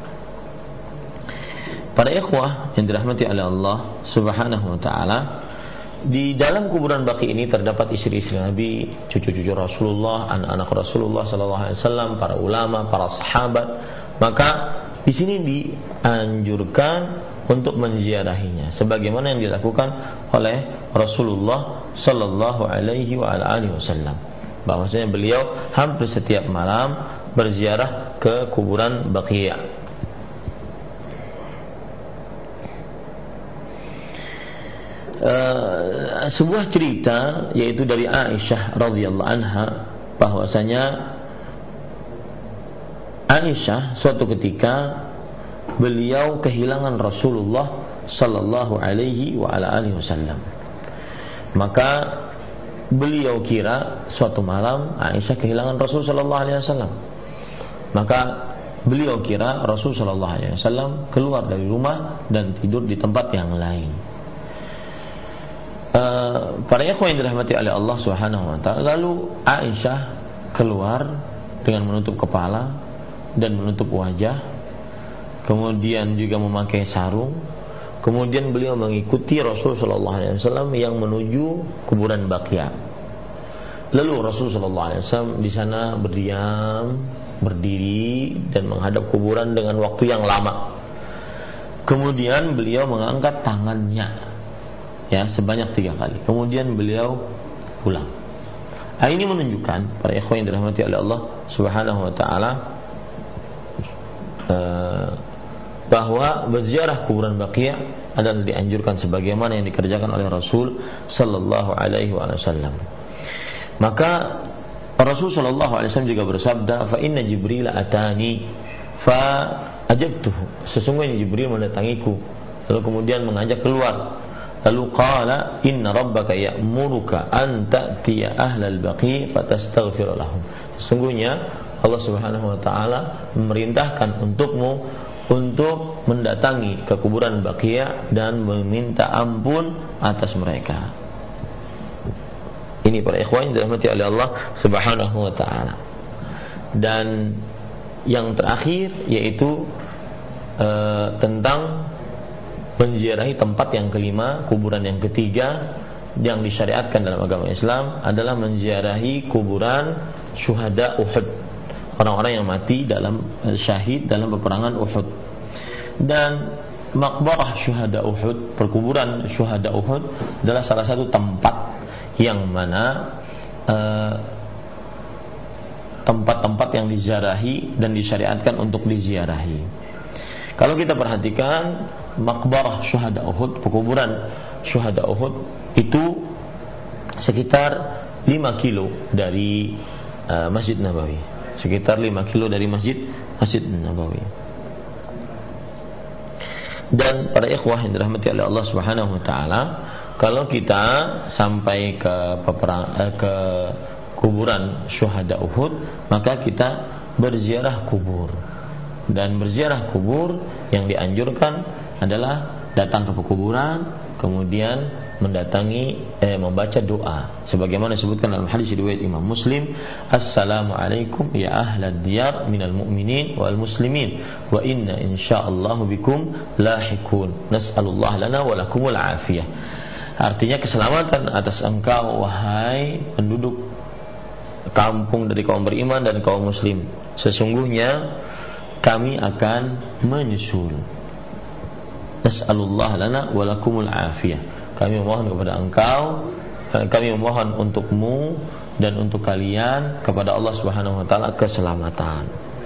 Para ikhwah yang dirahmati oleh Allah Subhanahu wa taala, di dalam kuburan Baqi ini terdapat istri-istri Nabi, cucu-cucu Rasulullah, anak-anak Rasulullah sallallahu alaihi wasallam, para ulama, para sahabat. Maka di sini dianjurkan untuk menziarahinya sebagaimana yang dilakukan oleh Rasulullah sallallahu alaihi wa alihi wasallam, bahwasanya beliau hampir setiap malam berziarah ke kuburan Baqi'. Uh, sebuah cerita yaitu dari Aisyah radhiyallahu anha, bahwasanya Aisyah suatu ketika beliau kehilangan Rasulullah sallallahu alaihi wa ala alihi wasallam. Maka beliau kira suatu malam Aisyah kehilangan Rasul sallallahu alaihi wasallam. Maka beliau kira Rasul sallallahu alaihi wasallam keluar dari rumah dan tidur di tempat yang lain. Uh, para ikhwan yang dirahmati oleh Allah Subhanahu wa taala, lalu Aisyah keluar dengan menutup kepala dan menutup wajah, kemudian juga memakai sarung. Kemudian beliau mengikuti Rasul sallallahu alaihi wasallam yang menuju kuburan Baqi'. Lalu Rasul sallallahu alaihi wasallam di sana berdiam, berdiri dan menghadap kuburan dengan waktu yang lama. Kemudian beliau mengangkat tangannya, ya, sebanyak tiga kali. Kemudian beliau pulang. Nah, ini menunjukkan para ikhwan yang dirahmati oleh Allah Subhanahu wa taala uh, bahwa berziarah kuburan Baqi' adalah dianjurkan sebagaimana yang dikerjakan oleh Rasul sallallahu alaihi wasallam. Maka Rasul sallallahu alaihi wasallam juga bersabda, "Fa inna Jibril atani fa ajabtuhu." Sesungguhnya Jibril mendatangiku, lalu kemudian mengajak keluar. Lalu qala, "Inna rabbaka ya'muruka an ta'tiya ahlal Baqi' fatastaghfir lahum." Sesungguhnya Allah Subhanahu wa taala memerintahkan untukmu untuk mendatangi ke kuburan Baqi' dan meminta ampun atas mereka. Ini para ikhwan yang dirahmati oleh Allah Subhanahu wa taala. Dan yang terakhir yaitu e, tentang menziarahi tempat yang kelima, kuburan yang ketiga yang disyariatkan dalam agama Islam adalah menziarahi kuburan syuhada Uhud, orang-orang yang mati dalam syahid dalam peperangan Uhud. Dan makbarah syuhada Uhud, perkuburan syuhada Uhud adalah salah satu tempat yang mana eh, tempat-tempat yang diziarahi dan disyariatkan untuk diziarahi. Kalau kita perhatikan makbarah syuhada Uhud, perkuburan syuhada Uhud itu sekitar lima kilo dari uh, Masjid Nabawi. Sekitar lima kilo dari Masjid Masjid Nabawi. Dan para ikhwah yang dirahmati oleh Allah Subhanahu wa taala, kalau kita sampai ke peperang, eh, ke kuburan syuhada Uhud, maka kita berziarah kubur. Dan berziarah kubur yang dianjurkan adalah datang ke kuburan, kemudian mendatangi eh, membaca doa sebagaimana disebutkan dalam hadis riwayat Imam Muslim, "Assalamualaikum ya ahlad diyar minal mu'minin wal muslimin wa inna insyaallahu bikum lahiqun nas'alullah lana wa lakumul afiyah." Artinya keselamatan atas engkau wahai penduduk kampung dari kaum beriman dan kaum muslim. Sesungguhnya kami akan menyusul. Nas'alullah lana wa lakumul afiyah. Kami memohon kepada engkau, kami memohon untukmu dan untuk kalian kepada Allah Subhanahu wa taala keselamatan.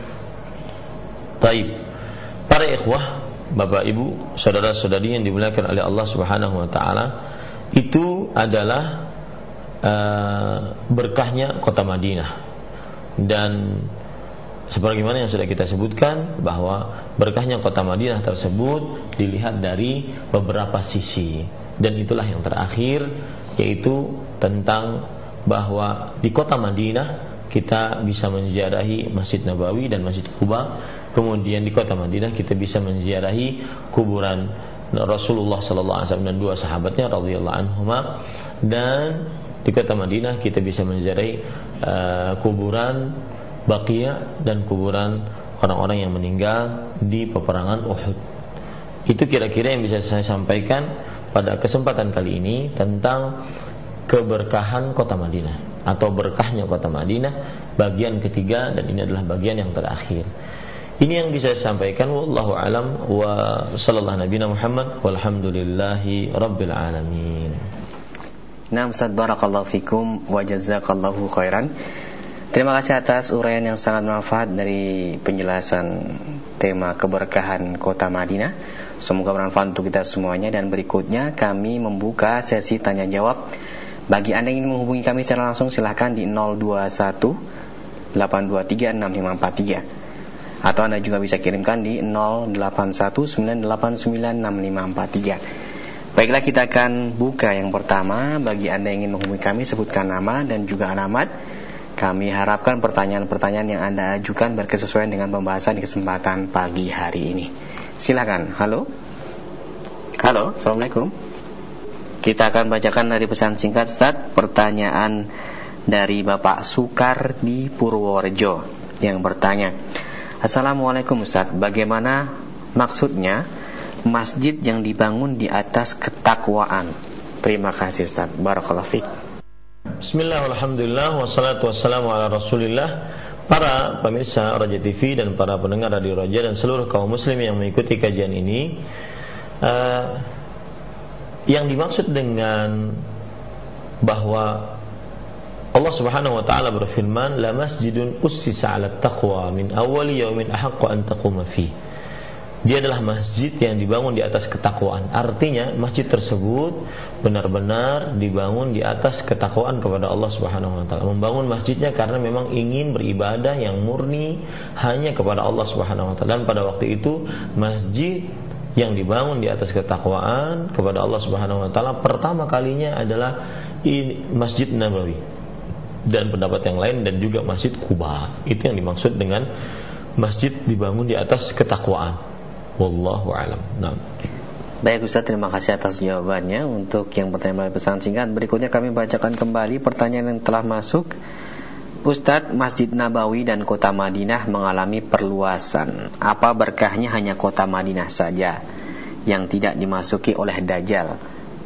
Baik. Para ikhwah, Bapak Ibu, saudara-saudari yang dimuliakan oleh Allah Subhanahu wa taala, itu adalah uh, berkahnya kota Madinah. Dan sebagaimana yang sudah kita sebutkan bahwa berkahnya kota Madinah tersebut dilihat dari beberapa sisi. Dan itulah yang terakhir, yaitu tentang bahwa di kota Madinah kita bisa menziarahi Masjid Nabawi dan Masjid Quba. Kemudian di kota Madinah kita bisa menziarahi kuburan Rasulullah sallallahu alaihi wasallam dan dua sahabatnya radhiyallahu anhuma. Dan di kota Madinah kita bisa menziarahi uh, kuburan Baqi' dan kuburan orang-orang yang meninggal di peperangan Uhud. Itu kira-kira yang bisa saya sampaikan pada kesempatan kali ini tentang keberkahan kota Madinah atau berkahnya kota Madinah bagian ketiga, dan ini adalah bagian yang terakhir. Ini yang bisa saya sampaikan, wallahu alam wa sallallahu nabiyana Muhammad walhamdulillahi rabbil alamin. Naam, Ustaz, barakallahu fikum wa jazakallahu khairan. Terima kasih atas uraian yang sangat bermanfaat dari penjelasan tema keberkahan kota Madinah. Semoga bermanfaat untuk kita semuanya. Dan berikutnya kami membuka sesi tanya jawab. Bagi Anda yang ingin menghubungi kami secara langsung, silahkan di nol dua satu delapan dua tiga enam lima empat tiga. atau Anda juga bisa kirimkan di nol delapan satu sembilan delapan sembilan enam lima empat tiga. Baiklah, kita akan buka yang pertama. Bagi Anda yang ingin menghubungi kami, sebutkan nama dan juga alamat. Kami harapkan pertanyaan-pertanyaan yang Anda ajukan berkesesuaian dengan pembahasan di kesempatan pagi hari ini. Silakan. Halo. Halo, Assalamualaikum. Kita akan bacakan dari pesan singkat, Ustaz. Pertanyaan dari Bapak Sukar di Purworejo yang bertanya, Assalamualaikum Ustaz, bagaimana maksudnya masjid yang dibangun di atas ketakwaan? Terima kasih Ustaz. Barakallahu fiik. Bismillah, alhamdulillah, wassalatu wassalamu ala rasulillah. Para pemirsa Raja T V dan para pendengar Radio Raja dan seluruh kaum muslim yang mengikuti kajian ini, uh, yang dimaksud dengan bahwa Allah Subhanahu wa taala berfirman, la masjidun ussisa 'ala taqwa min awwali yaumin ahaqqu an taquma fi. Dia adalah masjid yang dibangun di atas ketakwaan. Artinya masjid tersebut benar-benar dibangun di atas ketakwaan kepada Allah Subhanahu wa taala. Membangun masjidnya karena memang ingin beribadah yang murni hanya kepada Allah Subhanahu wa taala. Dan pada waktu itu masjid yang dibangun di atas ketakwaan kepada Allah Subhanahu wa taala pertama kalinya adalah ini Masjid Nabawi, dan pendapat yang lain dan juga Masjid Quba. Itu yang dimaksud dengan masjid dibangun di atas ketakwaan. Wallahu a'lam. Nah. Baik Ustaz, terima kasih atas jawabannya. Untuk yang pertanyaan pesan singkat berikutnya kami bacakan kembali pertanyaan yang telah masuk. Ustadz, Masjid Nabawi dan kota Madinah mengalami perluasan. Apa berkahnya hanya kota Madinah saja yang tidak dimasuki oleh Dajjal?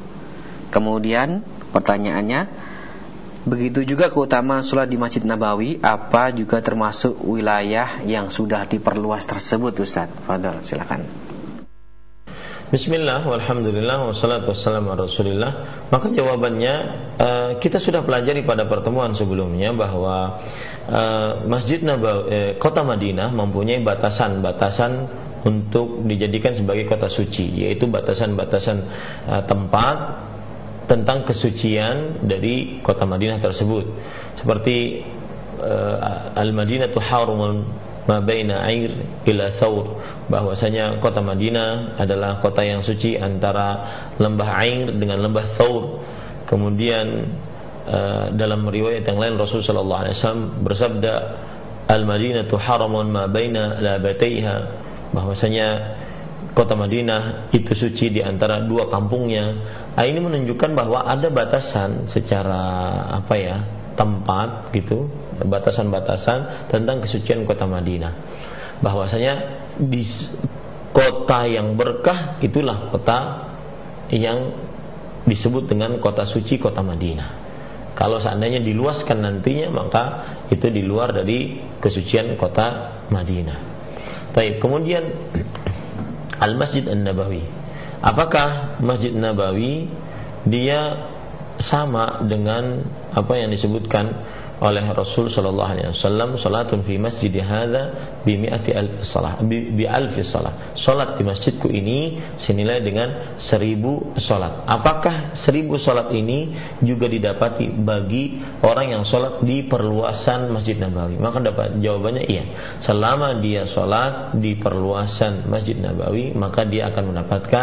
Kemudian pertanyaannya, begitu juga keutamaan sholat di Masjid Nabawi, apa juga termasuk wilayah yang sudah diperluas tersebut Ustadz? Fadhal, silakan. Bismillah, walhamdulillah, wassalatu wassalamu ala rasulillah. Maka jawabannya, uh, kita sudah pelajari pada pertemuan sebelumnya bahwa uh, Masjid Nabawi, eh, kota Madinah mempunyai batasan-batasan untuk dijadikan sebagai kota suci, yaitu batasan-batasan uh, tempat tentang kesucian dari kota Madinah tersebut. Seperti uh, Al-Madinatu harumun ma baina air ila thawr, bahwasanya kota Madinah adalah kota yang suci antara lembah Air dengan lembah Thawr. Kemudian uh, dalam riwayat yang lain Rasulullah sallallahu alaihi wasallam bersabda, Al-Madinatu haramun ma baina labataiha, bahwasanya kota Madinah itu suci di antara dua kampungnya. Nah, ini menunjukkan bahwa ada batasan secara apa ya, tempat gitu, batasan-batasan tentang kesucian kota Madinah. Bahwasanya di kota yang berkah itulah kota yang disebut dengan kota suci, kota Madinah. Kalau seandainya diluaskan nantinya, maka itu di luar dari kesucian kota Madinah. Baik, kemudian Al-Masjid An-Nabawi. Apakah Masjid Nabawi dia sama dengan apa yang disebutkan oleh Rasul sallallahu alaihi wasallam, salatun fi masjid hadza bi mi'ati alf salah, bi, bi alfi salah. Salat di masjidku ini senilai dengan seribu salat. Apakah seribu salat ini juga didapati bagi orang yang salat di perluasan Masjid Nabawi? Maka dapat jawabannya iya. Selama dia salat di perluasan Masjid Nabawi, maka dia akan mendapatkan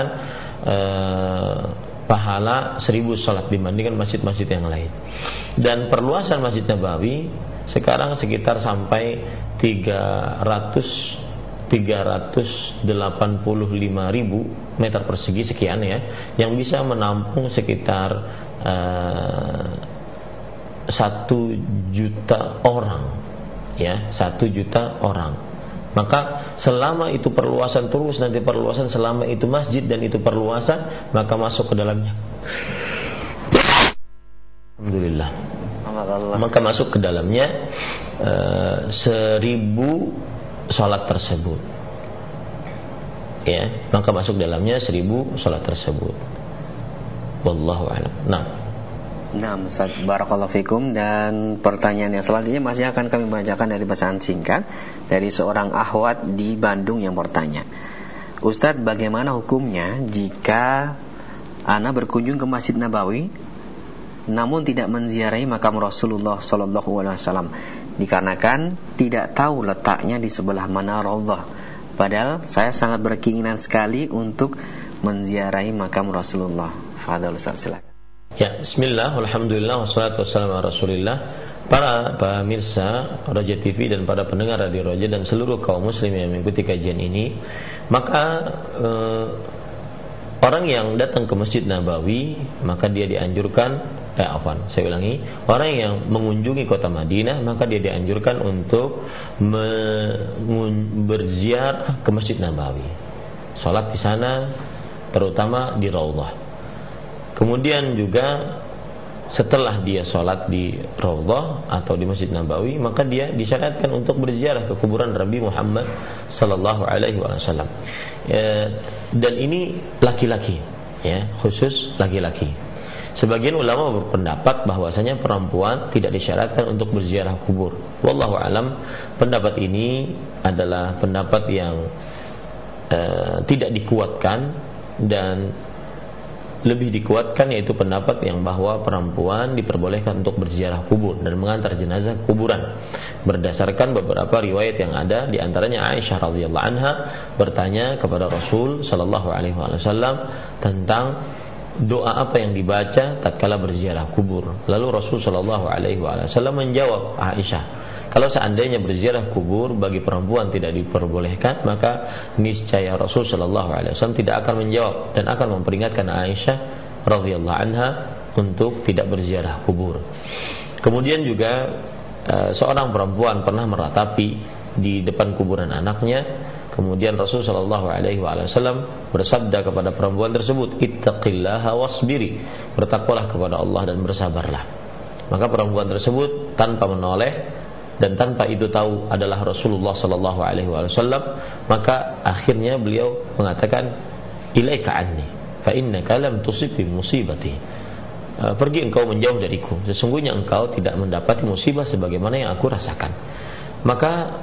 uh, pahala seribu salat dibandingkan masjid-masjid yang lain. Dan perluasan Masjid Nabawi sekarang sekitar sampai tiga ratus delapan puluh lima ribu meter persegi sekian ya, yang bisa menampung sekitar uh, satu juta orang ya, satu juta orang. Maka selama itu perluasan terus, nanti perluasan, selama itu masjid dan itu perluasan, maka masuk ke dalamnya, alhamdulillah, maka masuk ke dalamnya uh, seribu salat tersebut ya, maka masuk dalamnya seribu salat tersebut. Wallahu a'lam. Nah, Nah, Ustaz, barakallahu fikum. Dan pertanyaan yang selanjutnya masih akan kami bacakan dari pesan singkat dari seorang akhwat di Bandung yang bertanya, Ustaz, bagaimana hukumnya jika ana berkunjung ke Masjid Nabawi namun tidak menziarahi makam Rasulullah sallallahu alaihi wasallam? dikarenakan tidak tahu letaknya di sebelah mana Raudhah. Padahal saya sangat berkeinginan sekali untuk menziarahi makam Rasulullah. Fadhil Ustaz, silakan. Ya, bismillah, alhamdulillah, wassalatu wassalamu ala Rasulillah. Para pemirsa Roja T V dan para pendengar Radio Roja dan seluruh kaum muslim yang mengikuti kajian ini, maka eh, orang yang datang ke Masjid Nabawi, maka dia dianjurkan eh afwan, saya ulangi, orang yang mengunjungi kota Madinah, maka dia dianjurkan untuk me- berziarah ke Masjid Nabawi, salat di sana, terutama di Raudhah. Kemudian juga setelah dia sholat di Raudhah atau di Masjid Nabawi, maka dia disyaratkan untuk berziarah ke kuburan Nabi Muhammad sallallahu alaihi wasallam. E, dan ini laki-laki, ya, khusus laki-laki. Sebagian ulama berpendapat bahwasanya perempuan tidak disyaratkan untuk berziarah kubur. Wallahu alam, pendapat ini adalah pendapat yang e, tidak dikuatkan, dan lebih dikuatkan yaitu pendapat yang bahwa perempuan diperbolehkan untuk berziarah kubur dan mengantar jenazah ke kuburan, berdasarkan beberapa riwayat yang ada, di antaranya Aisyah radhiyallahu anha bertanya kepada Rasul sallallahu alaihi wasallam tentang doa apa yang dibaca tatkala berziarah kubur. Lalu Rasul sallallahu alaihi wasallam menjawab Aisyah, kalau seandainya berziarah kubur bagi perempuan tidak diperbolehkan, maka niscaya Rasul sallallahu alaihi wasallam tidak akan menjawab dan akan memperingatkan Aisyah radhiyallahu anha untuk tidak berziarah kubur. Kemudian juga seorang perempuan pernah meratapi di depan kuburan anaknya. Kemudian Rasul sallallahu alaihi wasallam bersabda kepada perempuan tersebut, "Ittaqillaha wasbiri." Bertakwalah kepada Allah dan bersabarlah. Maka perempuan tersebut tanpa menoleh dan tanpa itu tahu adalah Rasulullah sallallahu alaihi wasallam, maka akhirnya beliau mengatakan, "Ilaika anni, fa innaka lam tusib bi musibati." Pergi engkau menjauh dariku, sesungguhnya engkau tidak mendapati musibah sebagaimana yang aku rasakan. Maka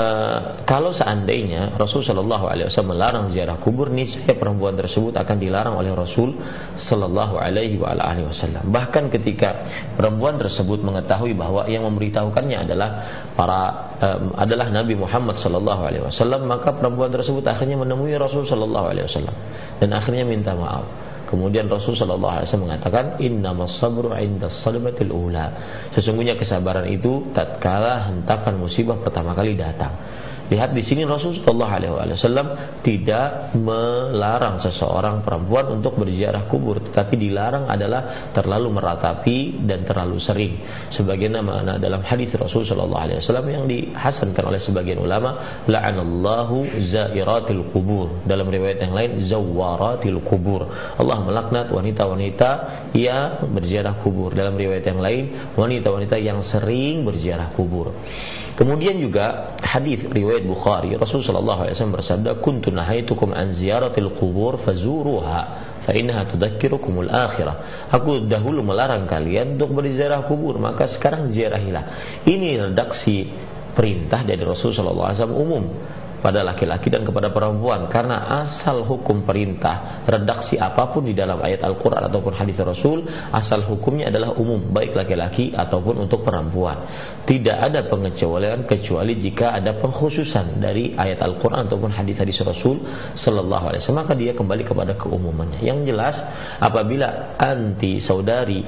Uh, kalau seandainya Rasul sallallahu alaihi wasallam melarang ziarah kubur, niscaya perempuan tersebut akan dilarang oleh Rasul sallallahu alaihi wasallam. Bahkan ketika perempuan tersebut mengetahui bahwa yang memberitahukannya adalah para uh, adalah Nabi Muhammad sallallahu alaihi wasallam, maka perempuan tersebut akhirnya menemui Rasul sallallahu alaihi wasallam dan akhirnya minta maaf. Kemudian Rasul sallallahu alaihi wasallam mengatakan, "Innamas sabru 'indas sadmatil ula." Sesungguhnya kesabaran itu tatkala hentakan musibah pertama kali datang. Lihat di sini Rasul sallallahu alaihi wasallam tidak melarang seseorang perempuan untuk berziarah kubur, tetapi dilarang adalah terlalu meratapi dan terlalu sering. Sebagaimana dalam hadis Rasul sallallahu alaihi wasallam yang dihasankan oleh sebagian ulama, la'anallahu zairatil kubur. Dalam riwayat yang lain, zawaratil kubur. Allah melaknat wanita-wanita yang berziarah kubur. Dalam riwayat yang lain, wanita-wanita yang sering berziarah kubur. Kemudian juga hadis riwayat Bukhari, Rasul sallallahu alaihi wasallam bersabda, "Kuntu nahaitukum an ziyaratil qubur fazuruha fa innaha tudzakirukumul akhirah." Aku dahulu melarang kalian untuk berziarah kubur, maka sekarang ziarahilah. Ini redaksi perintah dari Rasul sallallahu alaihi wasallam umum pada laki-laki dan kepada perempuan, karena asal hukum perintah redaksi apapun di dalam ayat Al-Quran ataupun hadis Rasul, asal hukumnya adalah umum, baik laki-laki ataupun untuk perempuan. Tidak ada pengecualian kecuali jika ada pengkhususan dari ayat Al-Quran ataupun hadis-hadis Rasul sallallahu alaihi wasallam, maka dia kembali kepada keumumannya. Yang jelas, apabila anti saudari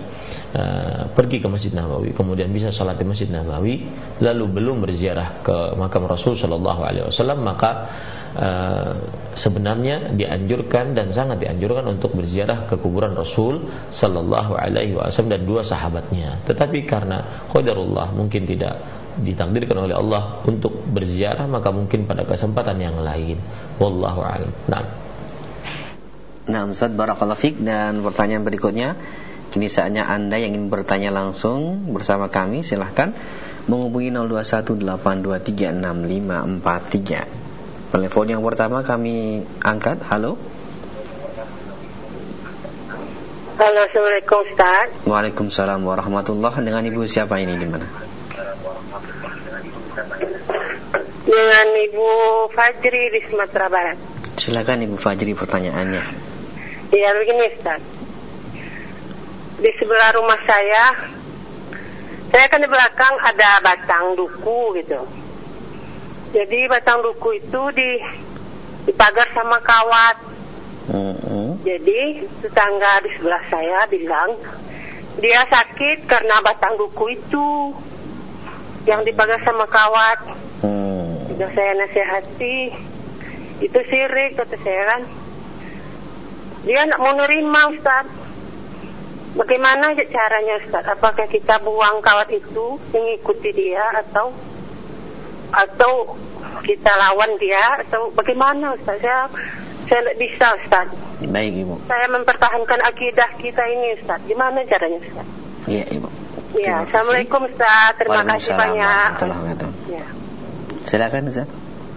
uh, pergi ke Masjid Nabawi, kemudian bisa salat di Masjid Nabawi, lalu belum berziarah ke makam Rasul sallallahu alaihi wasallam, maka uh, sebenarnya dianjurkan dan sangat dianjurkan untuk berziarah ke kuburan Rasul sallallahu alaihi wasallam dan dua sahabatnya. Tetapi karena qadarullah mungkin tidak ditakdirkan oleh Allah untuk berziarah, maka mungkin pada kesempatan yang lain. Wallahu a'lam. Nah. Nah, Ustaz, barakallahu fiik. Dan pertanyaan berikutnya, kini saatnya Anda yang ingin bertanya langsung bersama kami, silahkan menghubungi nol dua satu delapan dua tiga enam lima empat tiga. Telepon yang pertama kami angkat. Halo. Halo, Assalamualaikum Ustaz. Waalaikumsalam warahmatullahi. Dengan Ibu siapa ini, di mana? Dengan Ibu Fajri di Sumatera Barat. Silakan Ibu Fajri, pertanyaannya. Ya, begini Ustaz. Di sebelah rumah saya Saya kan di belakang ada batang duku gitu. Jadi batang duku itu di dipagar sama kawat. Mm-hmm. Jadi tetangga di sebelah saya bilang dia sakit karena batang duku itu yang dipagar sama kawat. Mm. Sudah saya nasihati, itu sirik kata saya kan. Dia nak mau nerima Ustaz. Bagaimana caranya Ustaz? Apakah kita buang kawat itu mengikuti dia atau atau kita lawan dia atau bagaimana Ustaz? Saya saya tidak bisa Ustaz. Baik Ibu. Saya mempertahankan akidah kita ini Ustaz. Gimana caranya Ustaz? Iya Ibu. Ya, Assalamualaikum Ustaz. Terima kasih banyak. Ya. Silakan Ustaz.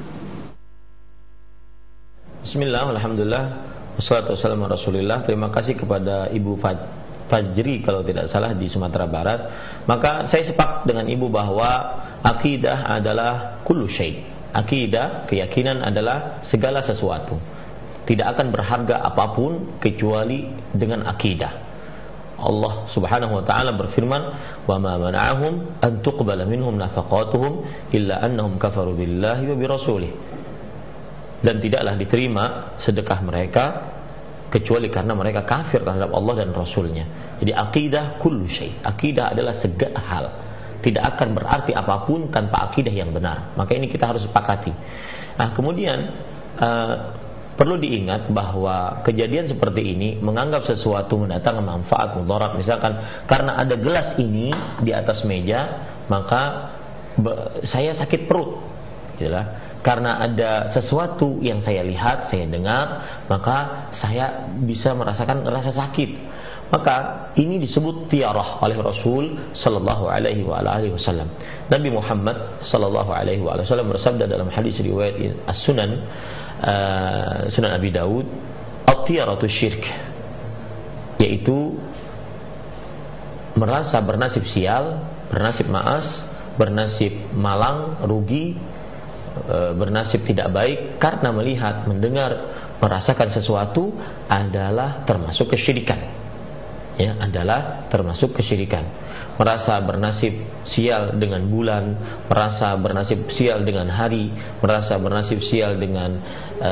Bismillah, alhamdulillah, wassalatu wassalamu ala Rasulillah. Terima kasih kepada Ibu Fajri kalau tidak salah di Sumatera Barat. Maka saya sepakat dengan Ibu bahwa akidah adalah kullu syai'. Akidah, keyakinan adalah segala sesuatu. Tidak akan berharga apapun kecuali dengan akidah. Allah Subhanahu wa taala berfirman, "Wa ma mana'ahum an tuqbala minhum nafaqatuhum illa annahum kafaru billahi wa bi rasulih." Dan tidaklah diterima sedekah mereka kecuali karena mereka kafir terhadap Allah dan Rasulnya. Jadi akidah kullu syai'. Akidah adalah segala hal. Tidak akan berarti apapun tanpa akidah yang benar. Maka ini kita harus sepakati. Nah, kemudian uh, perlu diingat bahwa kejadian seperti ini menganggap sesuatu mendatangkan manfaat mudarat, misalkan karena ada gelas ini di atas meja maka be, saya sakit perut, gitulah. Karena ada sesuatu yang saya lihat, saya dengar, maka saya bisa merasakan rasa sakit. Maka ini disebut tiarah oleh Rasul sallallahu alaihi wa alihi wasallam. Nabi Muhammad sallallahu alaihi wa alihi wasallam bersabda dalam hadis riwayat As-Sunan uh, Sunan Abi Daud, at-tiyaratu syirk, yaitu merasa bernasib sial, bernasib maas, bernasib malang, rugi, bernasib tidak baik karena melihat, mendengar, merasakan sesuatu adalah termasuk kesyirikan. Ya, adalah termasuk kesyirikan. Merasa bernasib sial dengan bulan, merasa bernasib sial dengan hari, merasa bernasib sial dengan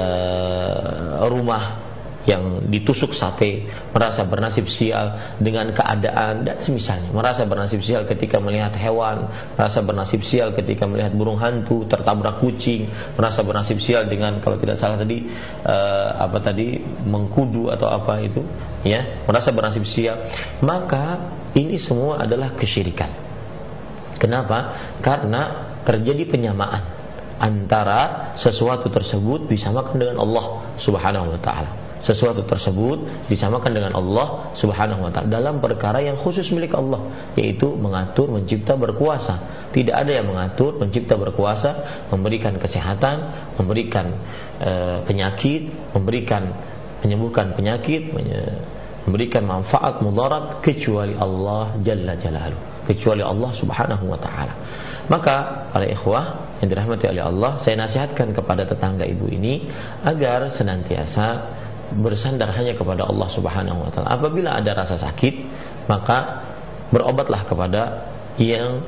uh, rumah yang ditusuk sate, merasa bernasib sial dengan keadaan dan semisalnya, merasa bernasib sial ketika melihat hewan, merasa bernasib sial ketika melihat burung hantu tertabrak kucing, merasa bernasib sial dengan, kalau tidak salah tadi uh, apa tadi mengkudu atau apa itu, ya, merasa bernasib sial. Maka ini semua adalah kesyirikan. Kenapa? Karena terjadi penyamaan antara sesuatu tersebut disamakan dengan Allah Subhanahu wa taala. Sesuatu tersebut disamakan dengan Allah Subhanahu wa taala dalam perkara yang khusus milik Allah, yaitu mengatur, mencipta, berkuasa. Tidak ada yang mengatur, mencipta, berkuasa, memberikan kesehatan, memberikan e, penyakit, memberikan penyembuhkan penyakit, memberikan manfaat mudarat kecuali Allah Jalla Jalaluhu, kecuali Allah Subhanahu wa taala. Maka para ikhwah yang dirahmati oleh Allah, saya nasihatkan kepada tetangga ibu ini agar senantiasa bersandar hanya kepada Allah Subhanahu wa taala. Apabila ada rasa sakit, maka berobatlah kepada yang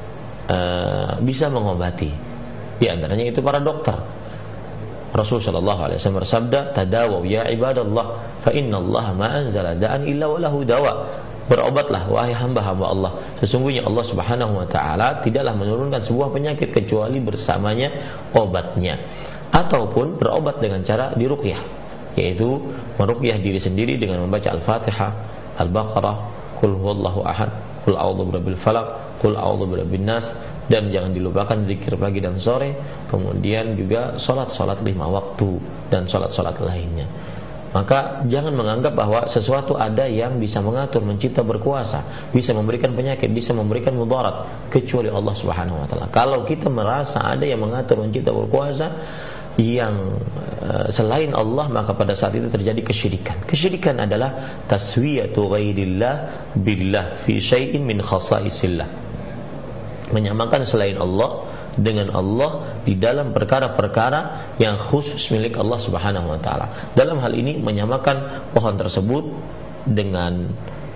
uh, bisa mengobati. Di antaranya itu para dokter. Rasul sallallahu alaihi wasallam bersabda, "Tadawaw ya ibadallah, fa innallaha ma anzala da'an illa wa lahu dawa." Berobatlah wahai hamba-hamba Allah, sesungguhnya Allah Subhanahu wa taala tidaklah menurunkan sebuah penyakit kecuali bersamanya obatnya. Ataupun berobat dengan cara diruqyah, yaitu meruqyah diri sendiri dengan membaca Al-Fatihah, Al-Baqarah, Qul huwallahu ahad, Qul a'udzu birabbil falaq, Qul a'udzu birabbin nas, dan jangan dilupakan zikir pagi dan sore, kemudian juga salat-salat lima waktu dan salat-salat lainnya. Maka jangan menganggap bahwa sesuatu ada yang bisa mengatur, mencipta, berkuasa, bisa memberikan penyakit, bisa memberikan mudarat kecuali Allah Subhanahu wa taala. Kalau kita merasa ada yang mengatur, mencipta, berkuasa yang uh, selain Allah, maka pada saat itu terjadi kesyirikan. Kesyirikan adalah taswiyatu ghairillah billah fi syai'in min khasaisillah. Menyamakan selain Allah dengan Allah di dalam perkara-perkara yang khusus milik Allah Subhanahu wa taala. Dalam hal ini menyamakan pohon tersebut dengan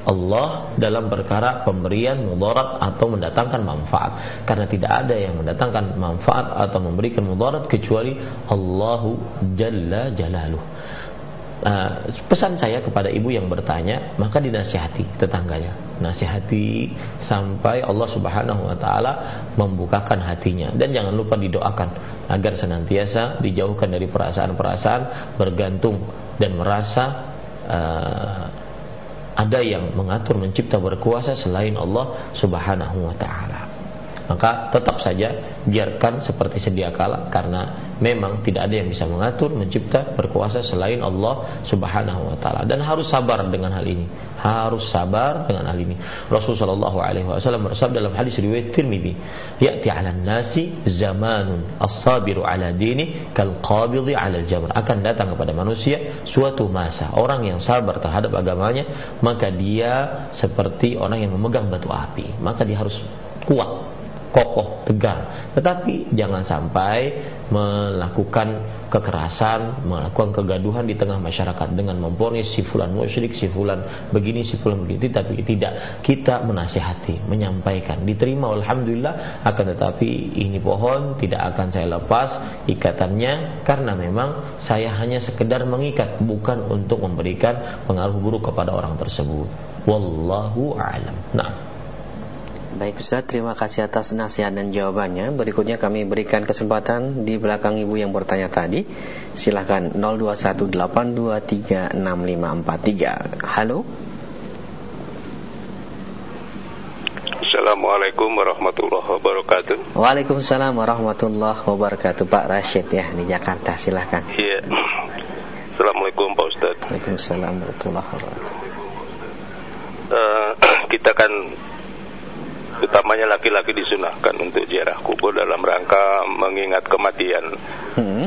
Allah dalam perkara pemberian mudarat atau mendatangkan manfaat, karena tidak ada yang mendatangkan manfaat atau memberikan mudarat kecuali Allahu Jalla Jalaluh. Uh, pesan saya kepada ibu yang bertanya, maka dinasihati tetangganya, nasihati sampai Allah Subhanahu wa taala membukakan hatinya, dan jangan lupa didoakan agar senantiasa dijauhkan dari perasaan-perasaan bergantung dan merasa uh, ada yang mengatur, mencipta, berkuasa selain Allah Subhanahu wa taala. Maka tetap saja biarkan seperti sedia kala, karena memang tidak ada yang bisa mengatur, mencipta, berkuasa selain Allah Subhanahu wa taala, dan harus sabar dengan hal ini. Harus sabar dengan hal ini. Rasulullah sallallahu alaihi wasallam bersabda dalam hadis riwayat Tirmidzi, "Ya'ti 'alan nasi zamanun as-sabiru 'ala dini kal qabidhi 'ala al-jamr." Akan datang kepada manusia suatu masa orang yang sabar terhadap agamanya, maka dia seperti orang yang memegang batu api. Maka dia harus kuat, kokoh, tegar, tetapi jangan sampai melakukan kekerasan, melakukan kegaduhan di tengah masyarakat dengan memvonis si fulan musyrik, si fulan begini, si fulan begitu. Tapi tidak, kita menasihati, menyampaikan, diterima alhamdulillah, akan tetapi ini pohon tidak akan saya lepas ikatannya, karena memang saya hanya sekedar mengikat, bukan untuk memberikan pengaruh buruk kepada orang tersebut. Wallahu a'lam. Nah, baik Ustaz, terima kasih atas nasihat dan jawabannya. Berikutnya kami berikan kesempatan di belakang ibu yang bertanya tadi. Silakan nol dua satu delapan dua tiga enam lima empat tiga. Halo. Assalamualaikum warahmatullahi wabarakatuh. Waalaikumsalam warahmatullahi wabarakatuh. Pak Rashid ya di Jakarta, silakan. Iya. Assalamualaikum Pak Ustaz. Waalaikumsalam warahmatullahi wabarakatuh. Uh, kita kan utamanya laki-laki disunahkan untuk ziarah kubur dalam rangka mengingat kematian. Hmm.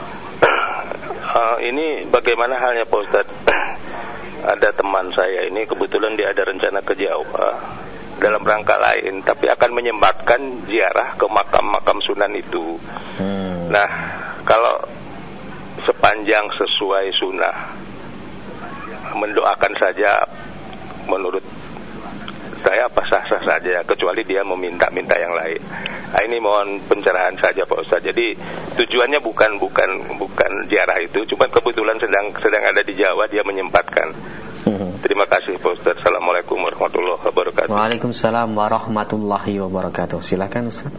Uh, ini bagaimana halnya Pak Ustadz? Ada teman saya ini kebetulan dia ada rencana ke Jawa dalam rangka lain, tapi akan menyempatkan ziarah ke makam-makam sunan itu. Hmm. Nah, kalau sepanjang sesuai sunnah, mendoakan saja menurut saya apa sah-sah saja, kecuali dia meminta-minta yang lain. Nah, ini mohon pencerahan saja Pak Ustaz. Jadi tujuannya bukan bukan bukan ziarah itu, cuma kebetulan sedang sedang ada di Jawa, dia menyempatkan. Terima kasih Pak Ustaz. Assalamualaikum warahmatullahi wabarakatuh. Waalaikumsalam warahmatullahi wabarakatuh. Silakan Ustaz.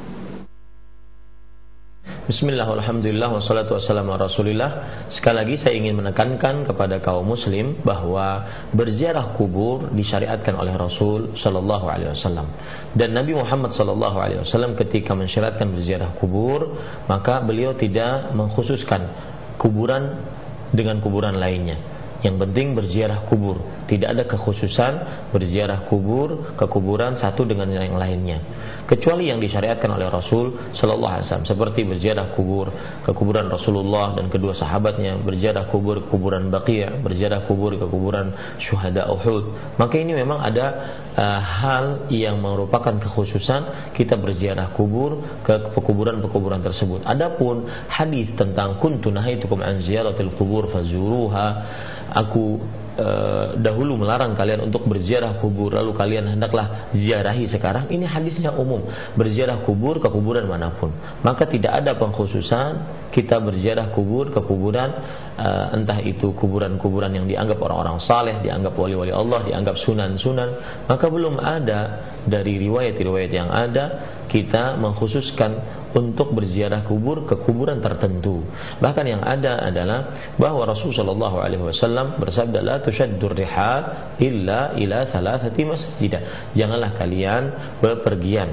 Bismillah, alhamdulillah, wassalatu wassalamu ala rasulillah. Sekali lagi saya ingin menekankan kepada kaum muslim bahwa berziarah kubur disyariatkan oleh Rasul sallallahu alaihi wasallam. Dan Nabi Muhammad sallallahu alaihi wasallam ketika mensyariatkan berziarah kubur, maka beliau tidak mengkhususkan kuburan dengan kuburan lainnya. Yang penting berziarah kubur, tidak ada kekhususan berziarah kubur ke kuburan satu dengan yang lainnya, kecuali yang disyariatkan oleh Rasul sallallahu alaihi wasallam, seperti berziarah kubur ke kuburan Rasulullah dan kedua sahabatnya, berziarah kubur ke kuburan Baqi', berziarah kubur ke kuburan syuhada Uhud. Maka ini memang ada uh, hal yang merupakan kekhususan kita berziarah kubur ke kuburan-kuburan tersebut. Adapun hadis tentang kuntu nahaitukum an ziyaratil qubur fazuruha, aku uh, dahulu melarang kalian untuk berziarah kubur, lalu kalian hendaklah ziarahi sekarang. Ini hadisnya umum, berziarah kubur ke kuburan manapun. Maka tidak ada pengkhususan kita berziarah kubur ke kuburan, uh, entah itu kuburan-kuburan yang dianggap orang-orang saleh, dianggap wali-wali Allah, dianggap sunan-sunan. Maka belum ada dari riwayat-riwayat yang ada kita mengkhususkan untuk berziarah kubur ke kuburan tertentu. Bahkan yang ada adalah bahwa Rasulullah shallallahu alaihi wasallam bersabda, la tushaddur rihal illa ila thalathati masjidah. Janganlah kalian berpergian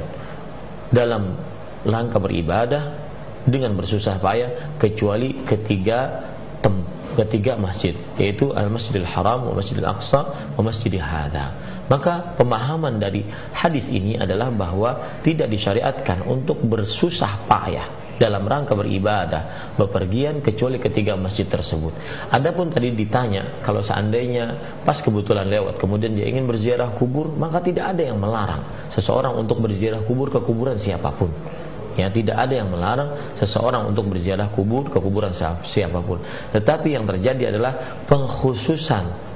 dalam rangka beribadah dengan bersusah payah kecuali ketiga tem- ketiga masjid, yaitu Al-Masjidil Haram, wa Masjidil Aqsa, wa Masjidil Hadza. Maka pemahaman dari hadis ini adalah bahwa tidak disyariatkan untuk bersusah payah dalam rangka beribadah bepergian kecuali ketiga masjid tersebut. Adapun tadi ditanya, kalau seandainya pas kebetulan lewat kemudian dia ingin berziarah kubur, maka tidak ada yang melarang seseorang untuk berziarah kubur ke kuburan siapapun. Ya, tidak ada yang melarang seseorang untuk berziarah kubur ke kuburan siapapun. Tetapi yang terjadi adalah pengkhususan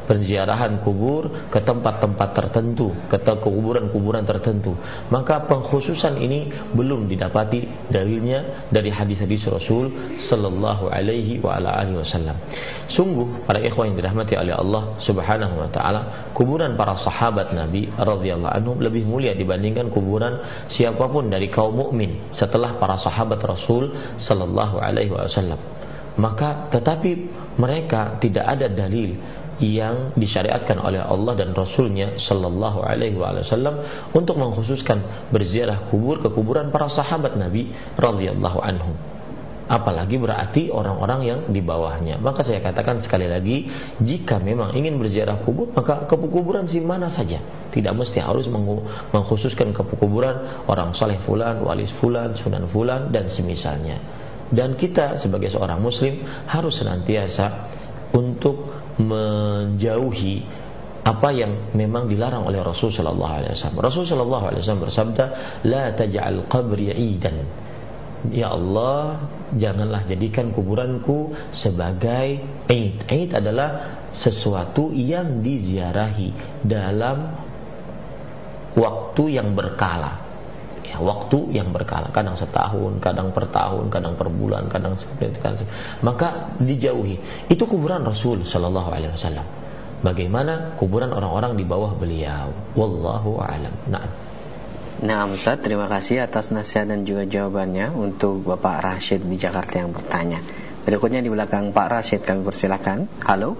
penziarahan kubur ke tempat-tempat tertentu, ke kuburan-kuburan tertentu. Maka pengkhususan ini belum didapati dalilnya dari hadis-hadis Rasul sallallahu alaihi wa ala alihi wasallam. Sungguh para ikhwan yang dirahmati oleh Allah Subhanahu wa taala, kuburan para sahabat Nabi radhiyallahu anhum lebih mulia dibandingkan kuburan siapapun dari kaum mukmin setelah para sahabat Rasul sallallahu alaihi wasallam. Maka tetapi mereka tidak ada dalil yang disyariatkan oleh Allah dan Rasulnya sallallahu alaihi wasallam untuk mengkhususkan berziarah kubur ke kuburan para sahabat Nabi radhiyallahu anhum. Apalagi berarti orang-orang yang di bawahnya. Maka saya katakan sekali lagi, jika memang ingin berziarah kubur, maka ke kuburan si mana saja. Tidak mesti harus mengkhususkan ke kuburan orang saleh fulan, wali fulan, sunan fulan dan semisalnya. Dan kita sebagai seorang muslim harus senantiasa untuk menjauhi apa yang memang dilarang oleh Rasul sallallahu alaihi wasallam. Rasul sallallahu alaihi wasallam bersabda, "La taj'al qabri 'idan." Ya Allah, janganlah jadikan kuburanku sebagai Eid. Eid adalah sesuatu yang diziarahi dalam waktu yang berkala. Ya, waktu yang berkala, kadang setahun, kadang per tahun, kadang per bulan, kadang seperti itu. Maka dijauhi. Itu kuburan Rasul sallallahu alaihi wasallam. Bagaimana kuburan orang-orang di bawah beliau? Wallahu a'lam. Na'am. Nah, Ustaz, terima kasih atas nasihat dan juga jawabannya untuk Bapak Rashid di Jakarta yang bertanya. Berikutnya di belakang Pak Rashid kami persilakan. Halo.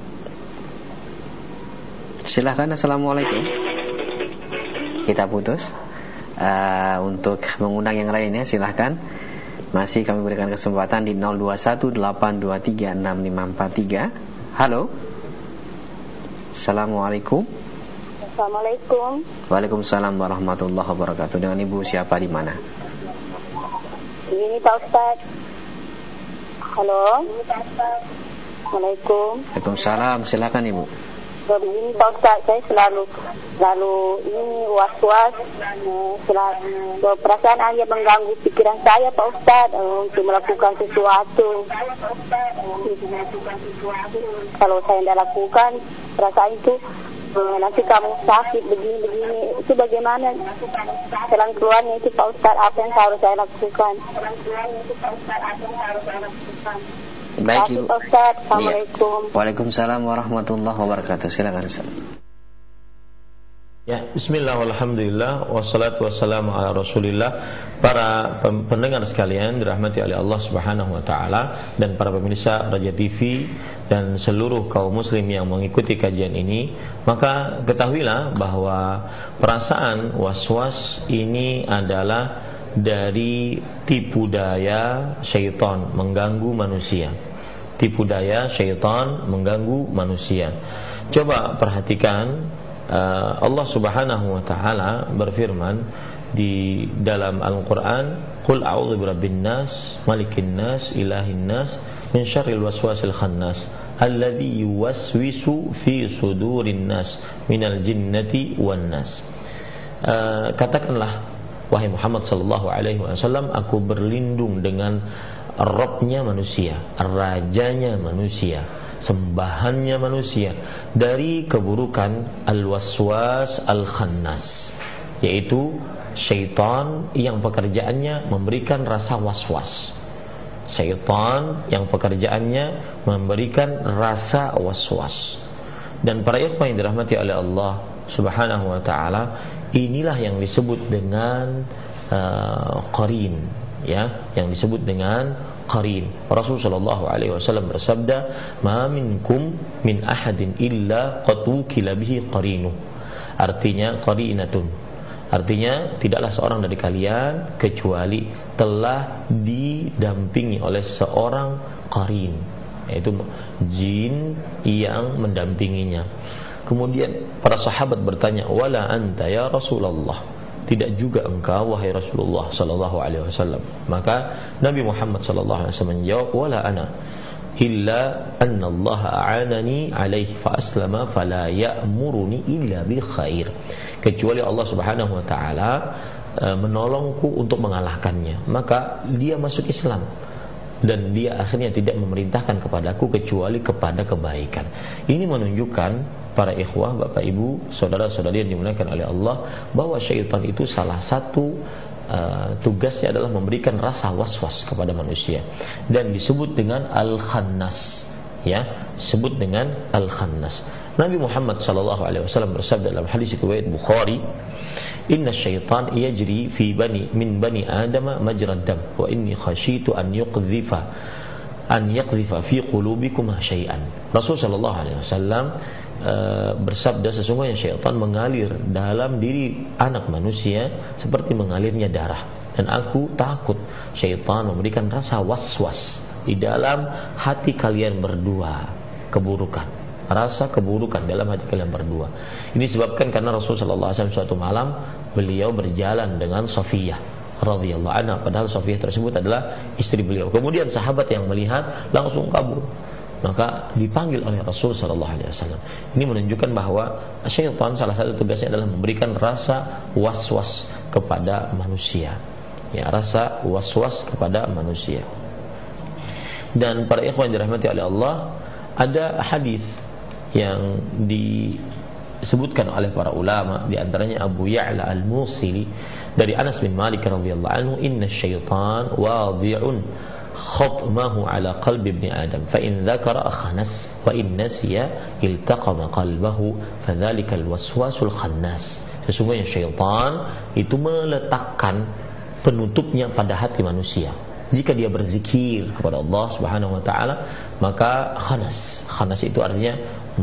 Silakan. Assalamualaikum. Kita putus. Uh, untuk mengundang yang lainnya silahkan. Masih kami berikan kesempatan di nol dua satu delapan dua tiga enam lima empat tiga. Halo. Assalamualaikum. Assalamualaikum. Waalaikumsalam warahmatullahi wabarakatuh. Dengan Ibu siapa di mana? Ini Pak Ustaz. Halo. Assalamualaikum. Waalaikumsalam. Silakan Ibu. Begini Pak Ustaz, saya selalu selalu ini was-was, selalu perasaan hanya mengganggu pikiran saya Pak Ustaz untuk melakukan sesuatu. Kalau saya tidak lakukan, perasaan itu nanti kamu sakit begini-begini. Itu bagaimana jalan keluarnya itu Pak Ustaz? Apa yang harus saya lakukan? Baik Ibu. Assalamualaikum. Ya. Waalaikumsalam warahmatullahi wabarakatuh. Silakan Ustaz. Ya, bismillah walhamdulillah wassalatu wassalamu ala Rasulillah. Para pendengar sekalian dirahmati oleh Allah Subhanahu wa taala dan para pemirsa Raja T V dan seluruh kaum muslim yang mengikuti kajian ini, maka ketahuilah bahwa perasaan was-was ini adalah dari tipu daya syaitan mengganggu manusia. Tipu daya syaitan mengganggu manusia. Coba perhatikan, uh, Allah Subhanahu wa taala berfirman di dalam Al-Qur'an, "Qul a'udzu birabbin nas, malikin nas, ilahin nas, min syarril waswasil khannas, alladzi yuwaswisu fi sudurin nas, minal jinnati wan nas." Uh, katakanlah, wahai Muhammad sallallahu alaihi wasallam, aku berlindung dengan Rabbnya manusia, rajanya manusia, sembahannya manusia, dari keburukan al-waswas al-khannas, yaitu syaitan yang pekerjaannya memberikan rasa was-was. Syaitan yang pekerjaannya memberikan rasa was-was. Dan para ikhwan yang dirahmati oleh Allah Subhanahu wa taala, inilah yang disebut dengan uh, qarin, ya, yang disebut dengan qarin. Rasulullah sallallahu alaihi wasallam bersabda, "Ma minkum min ahadin illa qad wukila bihi qarinu." Artinya qarinatun. Artinya tidaklah seorang dari kalian kecuali telah didampingi oleh seorang qarin, yaitu jin yang mendampinginya. Kemudian para sahabat bertanya, "Wala anta ya Rasulullah?" Tidak juga engkau wahai Rasulullah sallallahu alaihi wasallam. Maka Nabi Muhammad sallallahu alaihi wasallam menjawab, "Wala ana illa anna Allah a'anani alaihi fa aslama fala ya'muruni illa bil khair." Kecuali Allah Subhanahu wa taala menolongku untuk mengalahkannya, maka dia masuk Islam. dan dia akhirnya tidak memerintahkan kepadaku kecuali kepada kebaikan. Ini menunjukkan para ikhwah, bapak ibu, saudara-saudari yang dimuliakan oleh Allah, bahwa syaitan itu salah satu uh, tugasnya adalah memberikan rasa was-was kepada manusia, dan disebut dengan al-khannas, ya, disebut dengan al-khannas. Nabi Muhammad sallallahu alaihi wasallam bersabda dalam hadis riwayat Bukhari, Inna syaitan yajri fi bani min bani Adam majrad dam wa inni khashitu an yuqdhifa an yaqdhifa fi qulubikum syai'an. Rasul sallallahu alaihi wasallam uh, bersabda, sesungguhnya syaitan mengalir dalam diri anak manusia seperti mengalirnya darah, dan aku takut syaitan memberikan rasa was-was di dalam hati kalian berdua, keburukan, rasa keburukan dalam hati kalian berdua. Ini disebabkan karena Rasul sallallahu alaihi wasallam suatu malam beliau berjalan dengan Safiyah radhiyallahu anha, padahal Safiyah tersebut adalah istri beliau. Kemudian sahabat yang melihat langsung kabur, maka dipanggil oleh Rasul sallallahu alaihi wasallam. Ini menunjukkan bahwa syaitan salah satu tugasnya adalah memberikan rasa was-was kepada manusia, ya, rasa was-was kepada manusia. Dan para ikhwan yang dirahmati oleh Allah, ada hadis yang disebutkan oleh para ulama, di antaranya Abu Ya'la Al-Musili dari Anas bin Malik radhiyallahu anhu, inna syaitan wadhi'un khatmahu ala qalbi ibni Adam fa in dzakara akhanas wa in nasiya iltaqama qalbahu fadzalika al-waswasul khannas. Sesungguhnya syaitan itu meletakkan penutupnya pada hati manusia. Jika dia berzikir kepada Allah Subhanahu wa taala, maka khanas. Khanas itu artinya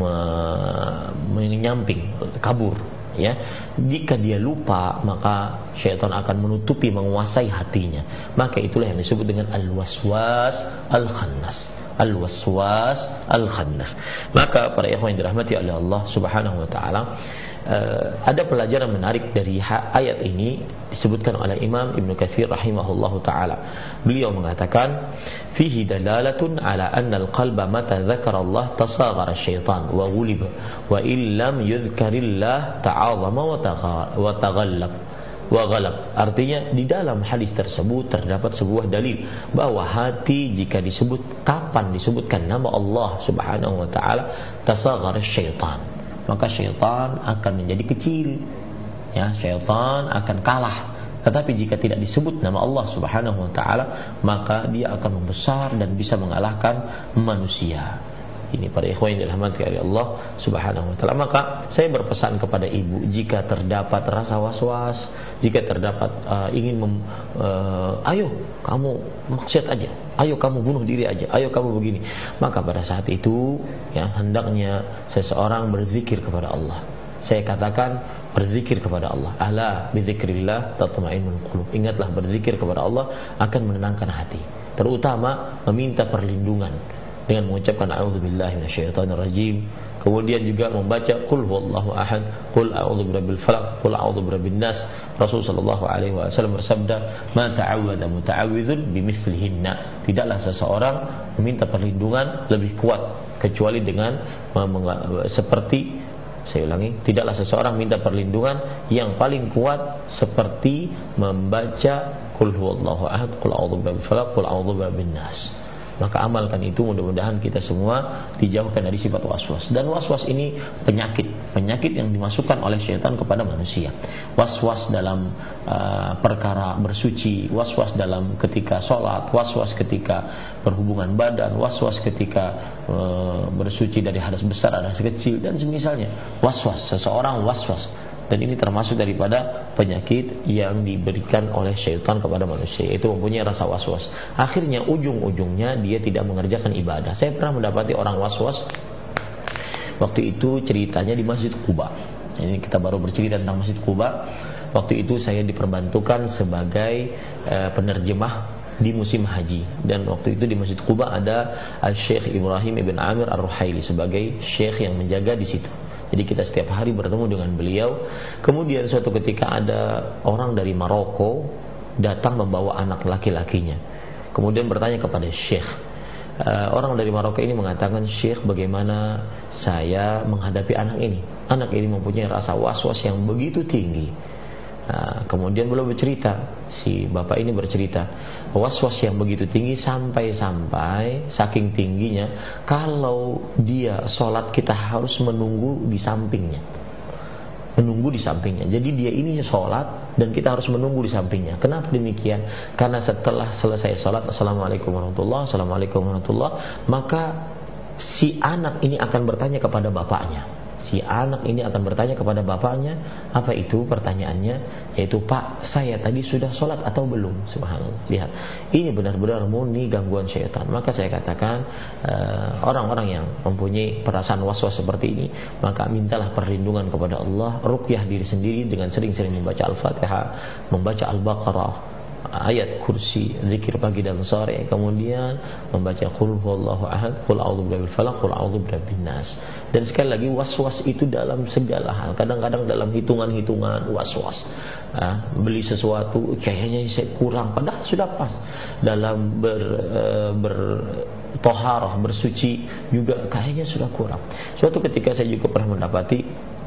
menyamping, kabur, ya. Jika dia lupa, maka syaitan akan menutupi, menguasai hatinya. Maka itulah yang disebut dengan al-waswas al-khannas. Al-waswas al-khannas. Maka para ikhwan yang dirahmati oleh Allah Subhanahu wa taala, Uh, ada pelajaran menarik dari ayat ini disebutkan oleh Imam Ibnu Katsir rahimahullahu taala. Beliau mengatakan, fihi dalalatun ala anna al-qalba mata dzakara Allah tasaghara syaitan wa ghuliba wa illam yudhkarillah ta'azama wa taghallab wa ghalab. Artinya di dalam hadis tersebut terdapat sebuah dalil bahwa hati jika disebut, kapan disebutkan nama Allah Subhanahu wa taala, tasaghara syaitan, maka syaitan akan menjadi kecil, ya, syaitan akan kalah. Tetapi jika tidak disebut nama Allah Subhanahu wa taala, maka dia akan membesar dan bisa mengalahkan manusia. Ini para ikhwan yang dirahmati oleh Allah Subhanahu wa taala. Maka saya berpesan kepada ibu, jika terdapat rasa was-was, jika terdapat uh, ingin mem, uh, ayo kamu maksiat aja, ayo kamu bunuh diri aja, ayo kamu begini, maka pada saat itu, ya, hendaknya seseorang berzikir kepada Allah. Saya katakan berzikir kepada Allah. Ala bizikrillah tatma'innul qulub. Ingatlah, berzikir kepada Allah akan menenangkan hati. Terutama meminta perlindungan dengan mengucapkan a'udzubillahi minasyaitonir rajim. Kemudian juga membaca qul huwallahu ahad, qul a'udzu birabbil falaq, qul a'udzu birabbin nas. Rasul sallallahu alaihi wasallam bersabda, "Ma ta'awwadha muta'awwidzun bimithlihinna." Tidaklah seseorang meminta perlindungan lebih kuat kecuali dengan seperti saya ulangi, tidaklah seseorang minta perlindungan yang paling kuat seperti membaca qul huwallahu ahad, qul a'udzu birabbil falaq, qul a'udzu birabbin nas. Maka amalkan itu, mudah-mudahan kita semua dijauhkan dari sifat was-was. Dan was-was ini penyakit, penyakit yang dimasukkan oleh syaitan kepada manusia. Was-was dalam uh, perkara bersuci, was-was dalam ketika sholat, was-was ketika berhubungan badan, was-was ketika uh, bersuci dari hadas besar, hadas kecil, dan semisalnya. Was-was, seseorang was-was. Dan ini termasuk daripada penyakit yang diberikan oleh syaitan kepada manusia, yaitu mempunyai rasa was-was. Akhirnya ujung-ujungnya dia tidak mengerjakan ibadah. Saya pernah mendapati orang was-was. Waktu itu ceritanya di Masjid Quba. Ini kita baru bercerita tentang Masjid Quba. Waktu itu saya diperbantukan sebagai uh, penerjemah di musim haji, dan waktu itu di Masjid Quba ada Al-Syekh Ibrahim Ibn Amir Ar-Ruhaili sebagai syekh yang menjaga di situ. Jadi kita setiap hari bertemu dengan beliau. Kemudian suatu ketika ada orang dari Maroko datang membawa anak laki-lakinya. Kemudian bertanya kepada Syekh. Uh, orang dari Maroko ini mengatakan, Syekh, bagaimana saya menghadapi anak ini? Anak ini mempunyai rasa was-was yang begitu tinggi. Nah, kemudian beliau bercerita, si bapak ini bercerita, was-was yang begitu tinggi sampai-sampai saking tingginya kalau dia sholat kita harus menunggu di sampingnya, menunggu di sampingnya. Jadi dia ini sholat dan kita harus menunggu di sampingnya. Kenapa demikian? Karena setelah selesai sholat, assalamualaikum warahmatullah, assalamualaikum warahmatullah, maka si anak ini akan bertanya kepada bapaknya. Si anak ini akan bertanya kepada bapaknya, apa itu pertanyaannya? Yaitu, Pak, saya tadi sudah sholat atau belum? Subhanallah. Lihat, ini benar-benar murni gangguan syaitan. Maka saya katakan, uh, orang-orang yang mempunyai perasaan was-was seperti ini, maka mintalah perlindungan kepada Allah, ruqyah diri sendiri dengan sering-sering membaca Al-Fatihah, membaca Al-Baqarah, ayat kursi, zikir pagi dan sore, kemudian membaca qul huwallahu ahad, qul a'udzu birabbil falaq, qul a'udzu birabbin nas. Dan sekali lagi, was-was itu dalam segala hal. Kadang-kadang dalam hitungan-hitungan was-was. Ah, beli sesuatu kayaknya saya kurang, padahal sudah pas. Dalam ber, uh, bertoharah, bersuci juga kayaknya sudah kurang. Suatu ketika saya juga pernah mendapati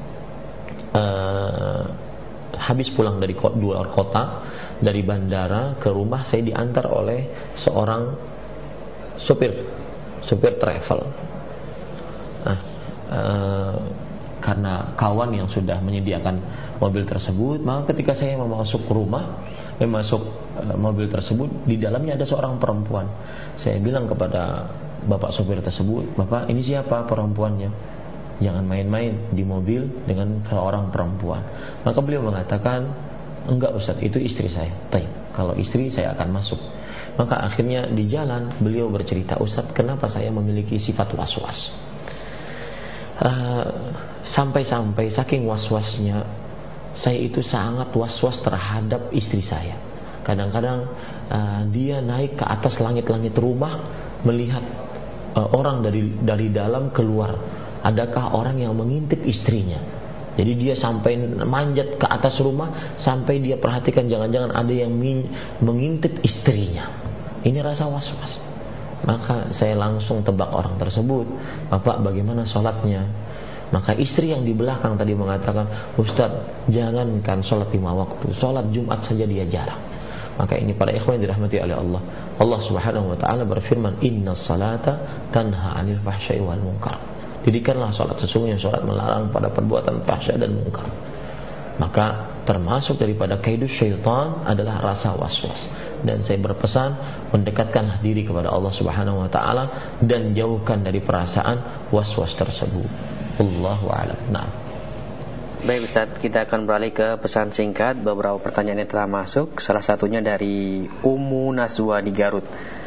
uh, habis pulang dari luar kota, dari bandara ke rumah, saya diantar oleh seorang supir supir travel. Nah, uh, karena kawan yang sudah menyediakan mobil tersebut, maka ketika saya mau masuk ke rumah, masuk uh, mobil tersebut, di dalamnya ada seorang perempuan. Saya bilang kepada bapak supir tersebut, Bapak, ini siapa perempuannya? Jangan main-main di mobil dengan seorang perempuan. Maka beliau mengatakan, enggak Ustaz, itu istri saya. Baik, kalau istri saya akan masuk. Maka akhirnya di jalan beliau bercerita, Ustaz, kenapa saya memiliki sifat was-was? Uh, sampai-sampai saking was-wasnya, saya itu sangat was-was terhadap istri saya. Kadang-kadang uh, dia naik ke atas langit-langit rumah, melihat uh, orang dari dari dalam keluar. Adakah orang yang mengintip istrinya? Jadi dia sampai manjat ke atas rumah, sampai dia perhatikan jangan-jangan ada yang mengintip istrinya. Ini rasa was-was. Maka saya langsung tebak orang tersebut, Bapak bagaimana sholatnya? Maka istri yang di belakang tadi mengatakan, Ustaz, jangankan sholat lima waktu, sholat Jumat saja dia jarang. Maka ini para ikhwan yang dirahmati oleh Allah, Allah subhanahu wa ta'ala berfirman, Inna salata tanha anil fahsyai wal munkar. Didikanlah sholat, sesungguhnya sholat melarang pada perbuatan fahsya dan munkar. Maka termasuk daripada kaidus syaitan adalah rasa was-was. Dan saya berpesan, mendekatkanlah diri kepada Allah subhanahu wa ta'ala dan jauhkan dari perasaan was-was tersebut. Allahu a'lam. Nah. Baik Ustaz, kita akan beralih ke pesan singkat. Beberapa pertanyaan yang telah masuk, salah satunya dari Ummu Naswa di Garut.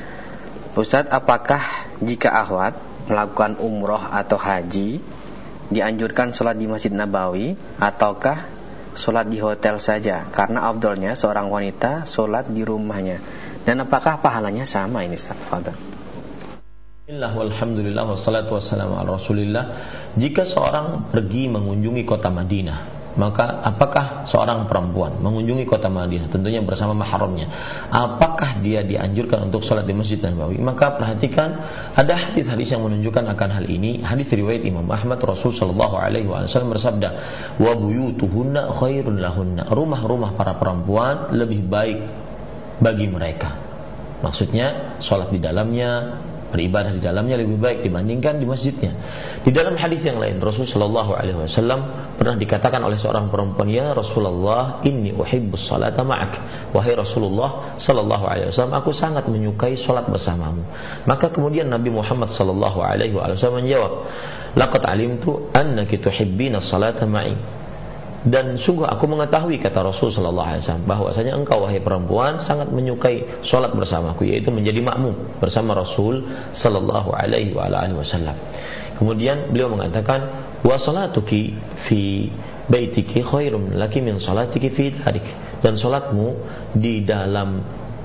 Ustaz, apakah jika akhwat melakukan umroh atau haji dianjurkan sholat di Masjid Nabawi ataukah sholat di hotel saja? Karena afdolnya seorang wanita sholat di rumahnya. Dan apakah pahalanya sama ini Ustaz? Fadhal. Bismillah walhamdulillah wassalatu wassalamu ala rasulillah. Jika seorang pergi mengunjungi kota Madinah, maka apakah seorang perempuan mengunjungi kota Madinah, tentunya bersama mahramnya, apakah dia dianjurkan untuk sholat di Masjid Nabawi? Maka perhatikan, ada hadis-hadis yang menunjukkan akan hal ini. Hadis riwayat Imam Ahmad, Rasul sallallahu alaihi wasallam bersabda, wa buyutuhunna khairun lahunna. Rumah-rumah para perempuan lebih baik bagi mereka. Maksudnya sholat di dalamnya, beribadah di dalamnya lebih baik dibandingkan di masjidnya. Di dalam hadis yang lain, Rasul sallallahu alaihi wasallam pernah dikatakan oleh seorang perempuan, ya Rasulullah, inni uhibbus salata ma'ak. Wahai Rasulullah sallallahu alaihi wasallam, aku sangat menyukai salat bersamamu. Maka kemudian Nabi Muhammad sallallahu alaihi wasallam menjawab, laqad alimtu annaki tuhibbina salata ma'i. Dan sungguh aku mengetahui, kata Rasul sallallahu alaihi wasallam, bahwasanya engkau wahai perempuan sangat menyukai salat bersamaku, yaitu menjadi makmum bersama Rasul sallallahu alaihi wasallam. Kemudian beliau mengatakan, wa salatuki fi baitiki khairum laki min salatiki fi darik. Dan salatmu di dalam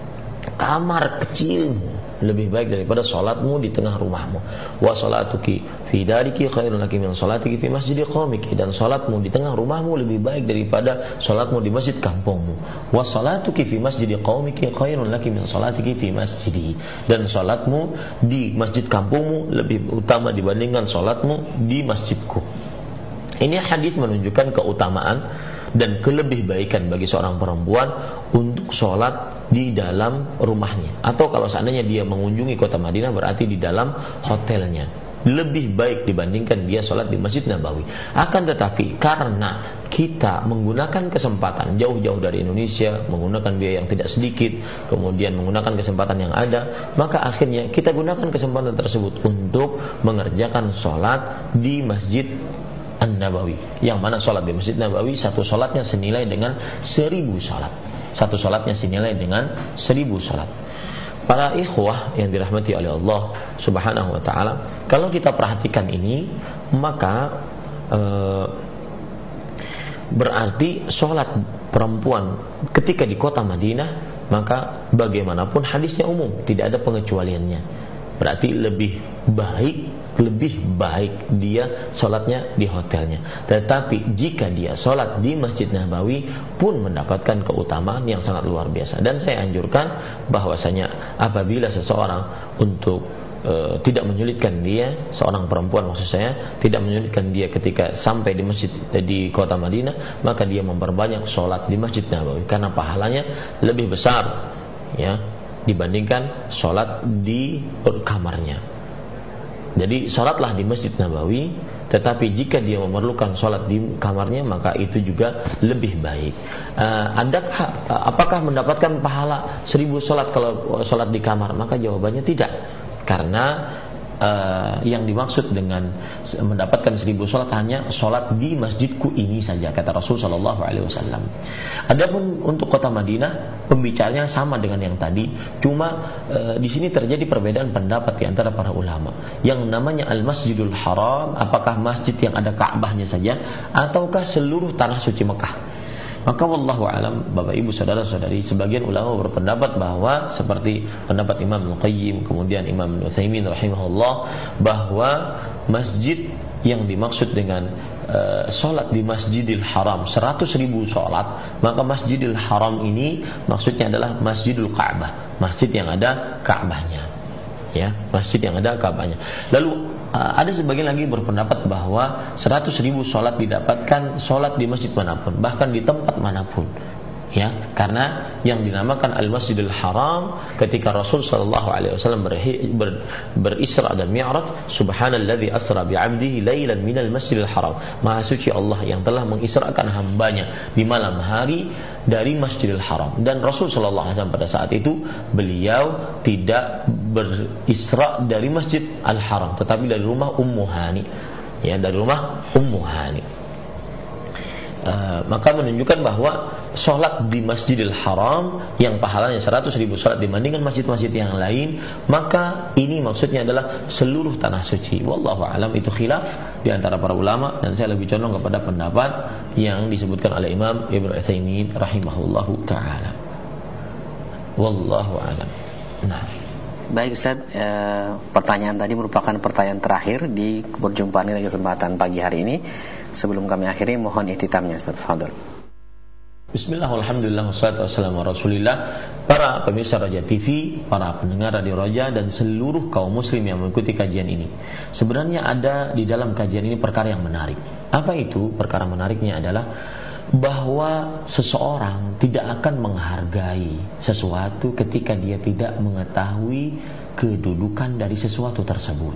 kamar kecilmu lebih baik daripada salatmu di tengah rumahmu. Wa salatuki fi dariki khairun laki min salatiki fi masjidi qaumiki. Dan salatmu di tengah rumahmu lebih baik daripada salatmu di masjid kampungmu. Wa salatuki fi masjidi qaumiki khairun laki min salatiki fi masjidi. Dan salatmu di masjid kampungmu lebih utama dibandingkan salatmu di masjidku. Ini hadis menunjukkan keutamaan dan kelebihbaikan bagi seorang perempuan untuk sholat di dalam rumahnya, atau kalau seandainya dia mengunjungi kota Madinah berarti di dalam hotelnya, lebih baik dibandingkan dia sholat di Masjid Nabawi. Akan tetapi karena kita menggunakan kesempatan jauh-jauh dari Indonesia, menggunakan biaya yang tidak sedikit, kemudian menggunakan kesempatan yang ada, maka akhirnya kita gunakan kesempatan tersebut untuk mengerjakan sholat di Masjid An-Nabawi, yang mana sholat di Masjid Nabawi satu sholatnya senilai dengan seribu sholat, satu sholatnya senilai dengan seribu sholat. Para ikhwah yang dirahmati oleh Allah Subhanahu wa ta'ala, kalau kita perhatikan ini, maka e, berarti sholat perempuan ketika di kota Madinah, maka bagaimanapun hadisnya umum, tidak ada pengecualiannya. Berarti lebih baik lebih baik dia sholatnya di hotelnya. Tetapi jika dia sholat di Masjid Nabawi pun mendapatkan keutamaan yang sangat luar biasa. Dan saya anjurkan bahwasanya apabila seseorang untuk e, tidak menyulitkan dia, seorang perempuan maksud saya, tidak menyulitkan dia ketika sampai di masjid di kota Madinah, maka dia memperbanyak sholat di Masjid Nabawi karena pahalanya lebih besar, ya, dibandingkan sholat di kamarnya. Jadi sholatlah di Masjid Nabawi, tetapi jika dia memerlukan sholat di kamarnya, maka itu juga lebih baik. Uh, adakah, uh, apakah mendapatkan pahala seribu sholat kalau sholat di kamar? Maka jawabannya tidak, karena uh, yang dimaksud dengan mendapatkan seribu sholat hanya sholat di masjidku ini saja, kata Rasul Shallallahu Alaihi Wasallam. Adapun untuk kota Madinah, pembicaranya sama dengan yang tadi, cuma uh, di sini terjadi perbedaan pendapat di antara para ulama. Yang namanya Al-Masjidul Haram, apakah masjid yang ada Ka'bahnya saja, ataukah seluruh tanah suci Mekah? Maka wallahu alam, Bapak Ibu saudara-saudari, sebagian ulama berpendapat bahwa seperti pendapat Imam Al-Qayyim, kemudian Imam Al-Utsaimin rahimahullah, bahwa masjid yang dimaksud dengan uh, sholat di Masjidil Haram seratus ribu sholat, maka Masjidil Haram ini maksudnya adalah Masjidul Ka'bah, masjid yang ada Ka'bahnya, ya, masjid yang ada Ka'bahnya. Lalu ada sebagian lagi berpendapat bahwa seratus ribu sholat didapatkan sholat di masjid manapun, bahkan di tempat manapun, ya, karena yang dinamakan Al-Masjidil Haram ketika Rasul Sallallahu Alaihi Wasallam ber, ber, berisra dan mi'raj, Subhanalladzi asra bi'abdihi lailan minal Masjidil Haram, Maha suci Allah yang telah mengisrakan hambanya di malam hari dari Masjidil Haram. Dan Rasul Sallallahu Alaihi Wasallam pada saat itu beliau tidak berisra dari Masjid Al-Haram, tetapi dari rumah Ummu Hani, ya, dari rumah Ummu Hani. Uh, maka menunjukkan bahwa sholat di Masjidil Haram yang pahalanya seratus ribu sholat dibandingkan masjid-masjid yang lain, maka ini maksudnya adalah seluruh tanah suci. Wallahu alam, itu khilaf di antara para ulama, dan saya lebih condong kepada pendapat yang disebutkan oleh Imam Ibnu Utsaimin rahimahullahu taala. Wallahu alam. Nah, baik Ustaz, e, pertanyaan tadi merupakan pertanyaan terakhir di perjumpaan ini, kesempatan pagi hari ini. Sebelum kami akhiri, mohon ihtitamnya Ustaz. Fadhil. Bismillah, alhamdulillah, wassalatu wassalamu ala rasulillah. Para pemirsa Raja T V, para pendengar Radio Raja, dan seluruh kaum muslim yang mengikuti kajian ini, sebenarnya ada di dalam kajian ini perkara yang menarik. Apa itu? Perkara menariknya adalah bahwa seseorang tidak akan menghargai sesuatu ketika dia tidak mengetahui kedudukan dari sesuatu tersebut.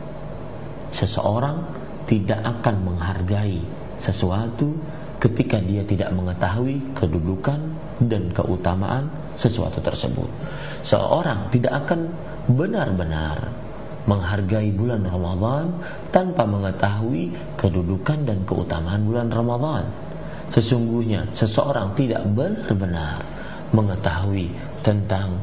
Seseorang tidak akan menghargai sesuatu ketika dia tidak mengetahui kedudukan dan keutamaan sesuatu tersebut. Seorang tidak akan benar-benar menghargai bulan Ramadan tanpa mengetahui kedudukan dan keutamaan bulan Ramadan. Sesungguhnya seseorang tidak benar-benar mengetahui tentang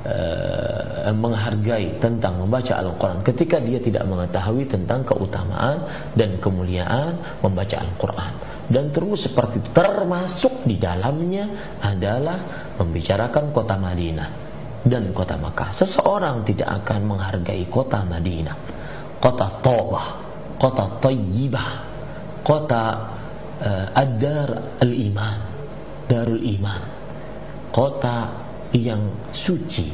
uh, menghargai tentang membaca Al-Quran ketika dia tidak mengetahui tentang keutamaan dan kemuliaan membaca Al-Quran. Dan terus seperti itu, termasuk di dalamnya adalah membicarakan kota Madinah dan kota Makkah. Seseorang tidak akan menghargai kota Madinah, kota Thaubah, kota Thayyibah, kota Uh, Ad-Dar Al-Iman, Darul Iman, kota yang suci.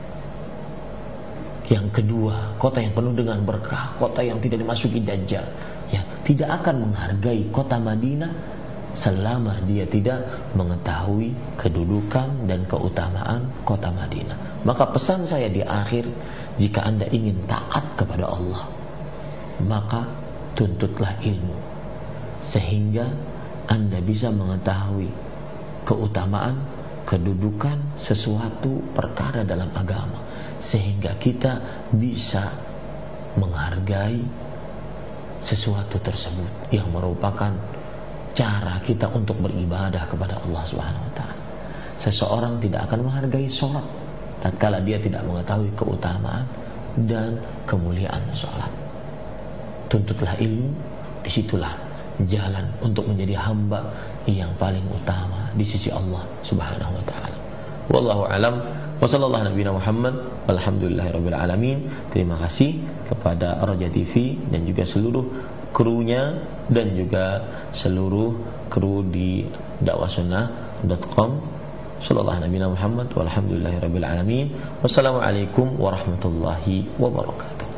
Yang kedua, kota yang penuh dengan berkah, kota yang tidak dimasuki Dajjal. Ya, tidak akan menghargai kota Madinah selama dia tidak mengetahui kedudukan dan keutamaan kota Madinah. Maka pesan saya di akhir, jika Anda ingin taat kepada Allah, maka tuntutlah ilmu sehingga Anda bisa mengetahui keutamaan, kedudukan sesuatu perkara dalam agama, sehingga kita bisa menghargai sesuatu tersebut yang merupakan cara kita untuk beribadah kepada Allah Subhanahu wa taala. Seseorang tidak akan menghargai sholat tatkala dia tidak mengetahui keutamaan dan kemuliaan sholat. Tuntutlah ilmu, disitulah jalan untuk menjadi hamba yang paling utama di sisi Allah Subhanahu wa taala. Wallahu alam. Wa sallallahu nabiyana Muhammad walhamdulillahirabbil alamin. Terima kasih kepada Raja T V dan juga seluruh krunya dan juga seluruh kru di dakwahsunnah dot com. Sallallahu nabiyana Muhammad walhamdulillahirabbil alamin. Wassalamualaikum warahmatullahi wabarakatuh.